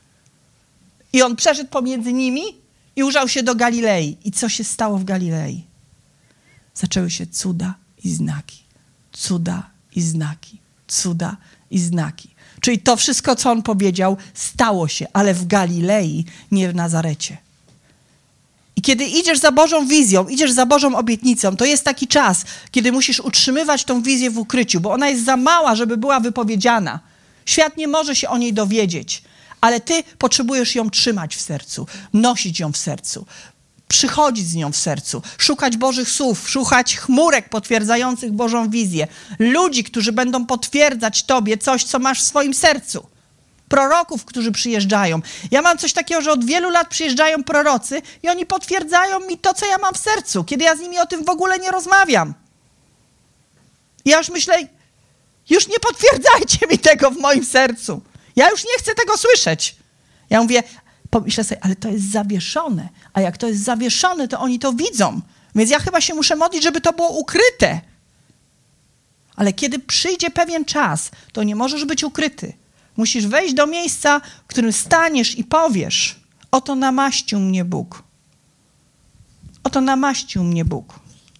I on przeszedł pomiędzy nimi i ujrzał się do Galilei. I co się stało w Galilei? Zaczęły się cuda i znaki. Cuda i znaki. Cuda i znaki. Czyli to wszystko, co on powiedział, stało się, ale w Galilei, nie w Nazarecie. I kiedy idziesz za Bożą wizją, idziesz za Bożą obietnicą, to jest taki czas, kiedy musisz utrzymywać tą wizję w ukryciu, bo ona jest za mała, żeby była wypowiedziana. Świat nie może się o niej dowiedzieć, ale ty potrzebujesz ją trzymać w sercu, nosić ją w sercu, przychodzić z nią w sercu, szukać Bożych słów, szukać chmurek potwierdzających Bożą wizję, ludzi, którzy będą potwierdzać tobie coś, co masz w swoim sercu. Proroków, którzy przyjeżdżają. Ja mam coś takiego, że od wielu lat przyjeżdżają prorocy i oni potwierdzają mi to, co ja mam w sercu, kiedy ja z nimi o tym w ogóle nie rozmawiam. Ja już myślę, już nie potwierdzajcie mi tego w moim sercu. Ja już nie chcę tego słyszeć. Ja mówię, pomyślę sobie, ale to jest zawieszone. A jak to jest zawieszone, to oni to widzą. Więc ja chyba się muszę modlić, żeby to było ukryte. Ale kiedy przyjdzie pewien czas, to nie możesz być ukryty. Musisz wejść do miejsca, w którym staniesz i powiesz, oto namaścił mnie Bóg. Oto namaścił mnie Bóg.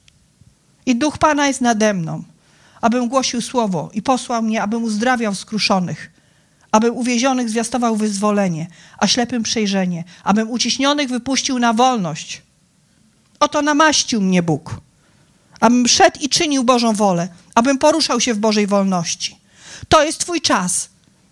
I Duch Pana jest nade mną, abym głosił słowo i posłał mnie, abym uzdrawiał skruszonych, abym uwięzionych zwiastował wyzwolenie, a ślepym przejrzenie, abym uciśnionych wypuścił na wolność. Oto namaścił mnie Bóg, abym szedł i czynił Bożą wolę, abym poruszał się w Bożej wolności. To jest twój czas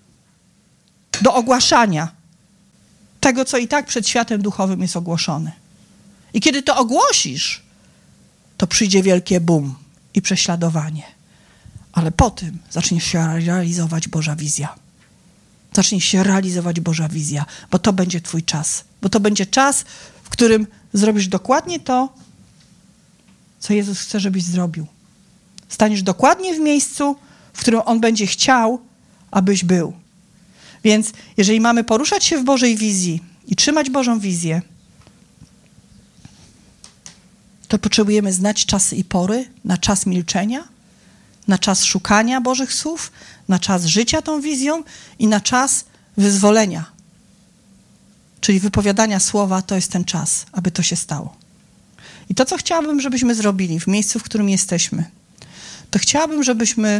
do ogłaszania tego, co i tak przed światem duchowym jest ogłoszone. I kiedy to ogłosisz, to przyjdzie wielkie boom i prześladowanie. Ale po tym zacznie się realizować Boża wizja. Zacznie się realizować Boża wizja, bo to będzie twój czas. Bo to będzie czas, w którym zrobisz dokładnie to, co Jezus chce, żebyś zrobił. Staniesz dokładnie w miejscu, w którym On będzie chciał, abyś był. Więc jeżeli mamy poruszać się w Bożej wizji i trzymać Bożą wizję, to potrzebujemy znać czasy i pory na czas milczenia, na czas szukania Bożych słów, na czas życia tą wizją i na czas wyzwolenia. Czyli wypowiadania słowa, to jest ten czas, aby to się stało. I to, co chciałabym, żebyśmy zrobili w miejscu, w którym jesteśmy, to chciałabym, żebyśmy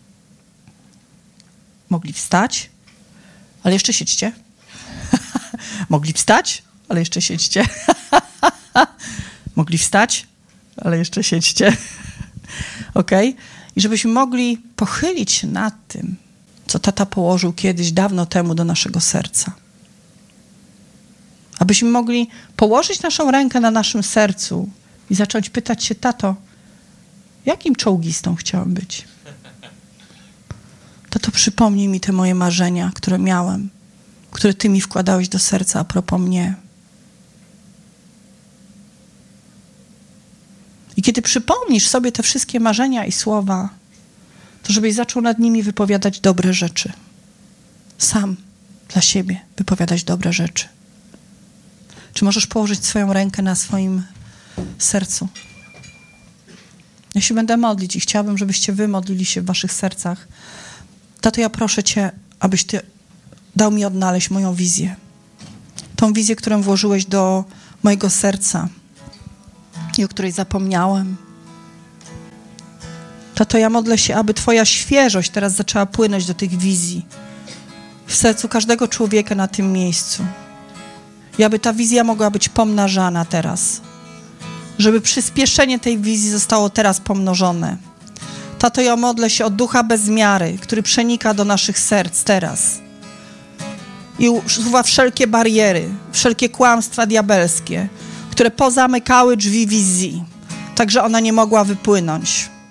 mogli wstać, ale jeszcze siedźcie. Mogli wstać, ale jeszcze siedźcie. Mogli wstać, ale jeszcze siedźcie. Okej? I żebyśmy mogli pochylić się nad tym, co tata położył kiedyś, dawno temu do naszego serca. Abyśmy mogli położyć naszą rękę na naszym sercu i zacząć pytać się, tato, jakim czołgistą chciałam być? Tato, przypomnij mi te moje marzenia, które miałem, które Ty mi wkładałeś do serca a propos mnie. I kiedy przypomnisz sobie te wszystkie marzenia i słowa, to żebyś zaczął nad nimi wypowiadać dobre rzeczy. Sam dla siebie wypowiadać dobre rzeczy. Czy możesz położyć swoją rękę na swoim sercu? Ja się będę modlić i chciałabym, żebyście wy modlili się w waszych sercach. Tato, ja proszę Cię, abyś Ty dał mi odnaleźć moją wizję. Tą wizję, którą włożyłeś do mojego serca i o której zapomniałem. Tato, ja modlę się, aby Twoja świeżość teraz zaczęła płynąć do tych wizji w sercu każdego człowieka na tym miejscu. I aby ta wizja mogła być pomnażana teraz. Żeby przyspieszenie tej wizji zostało teraz pomnożone. Tato, ja modlę się o ducha bez miary, który przenika do naszych serc teraz. I usuwa wszelkie bariery, wszelkie kłamstwa diabelskie, które pozamykały drzwi wizji, tak że ona nie mogła wypłynąć.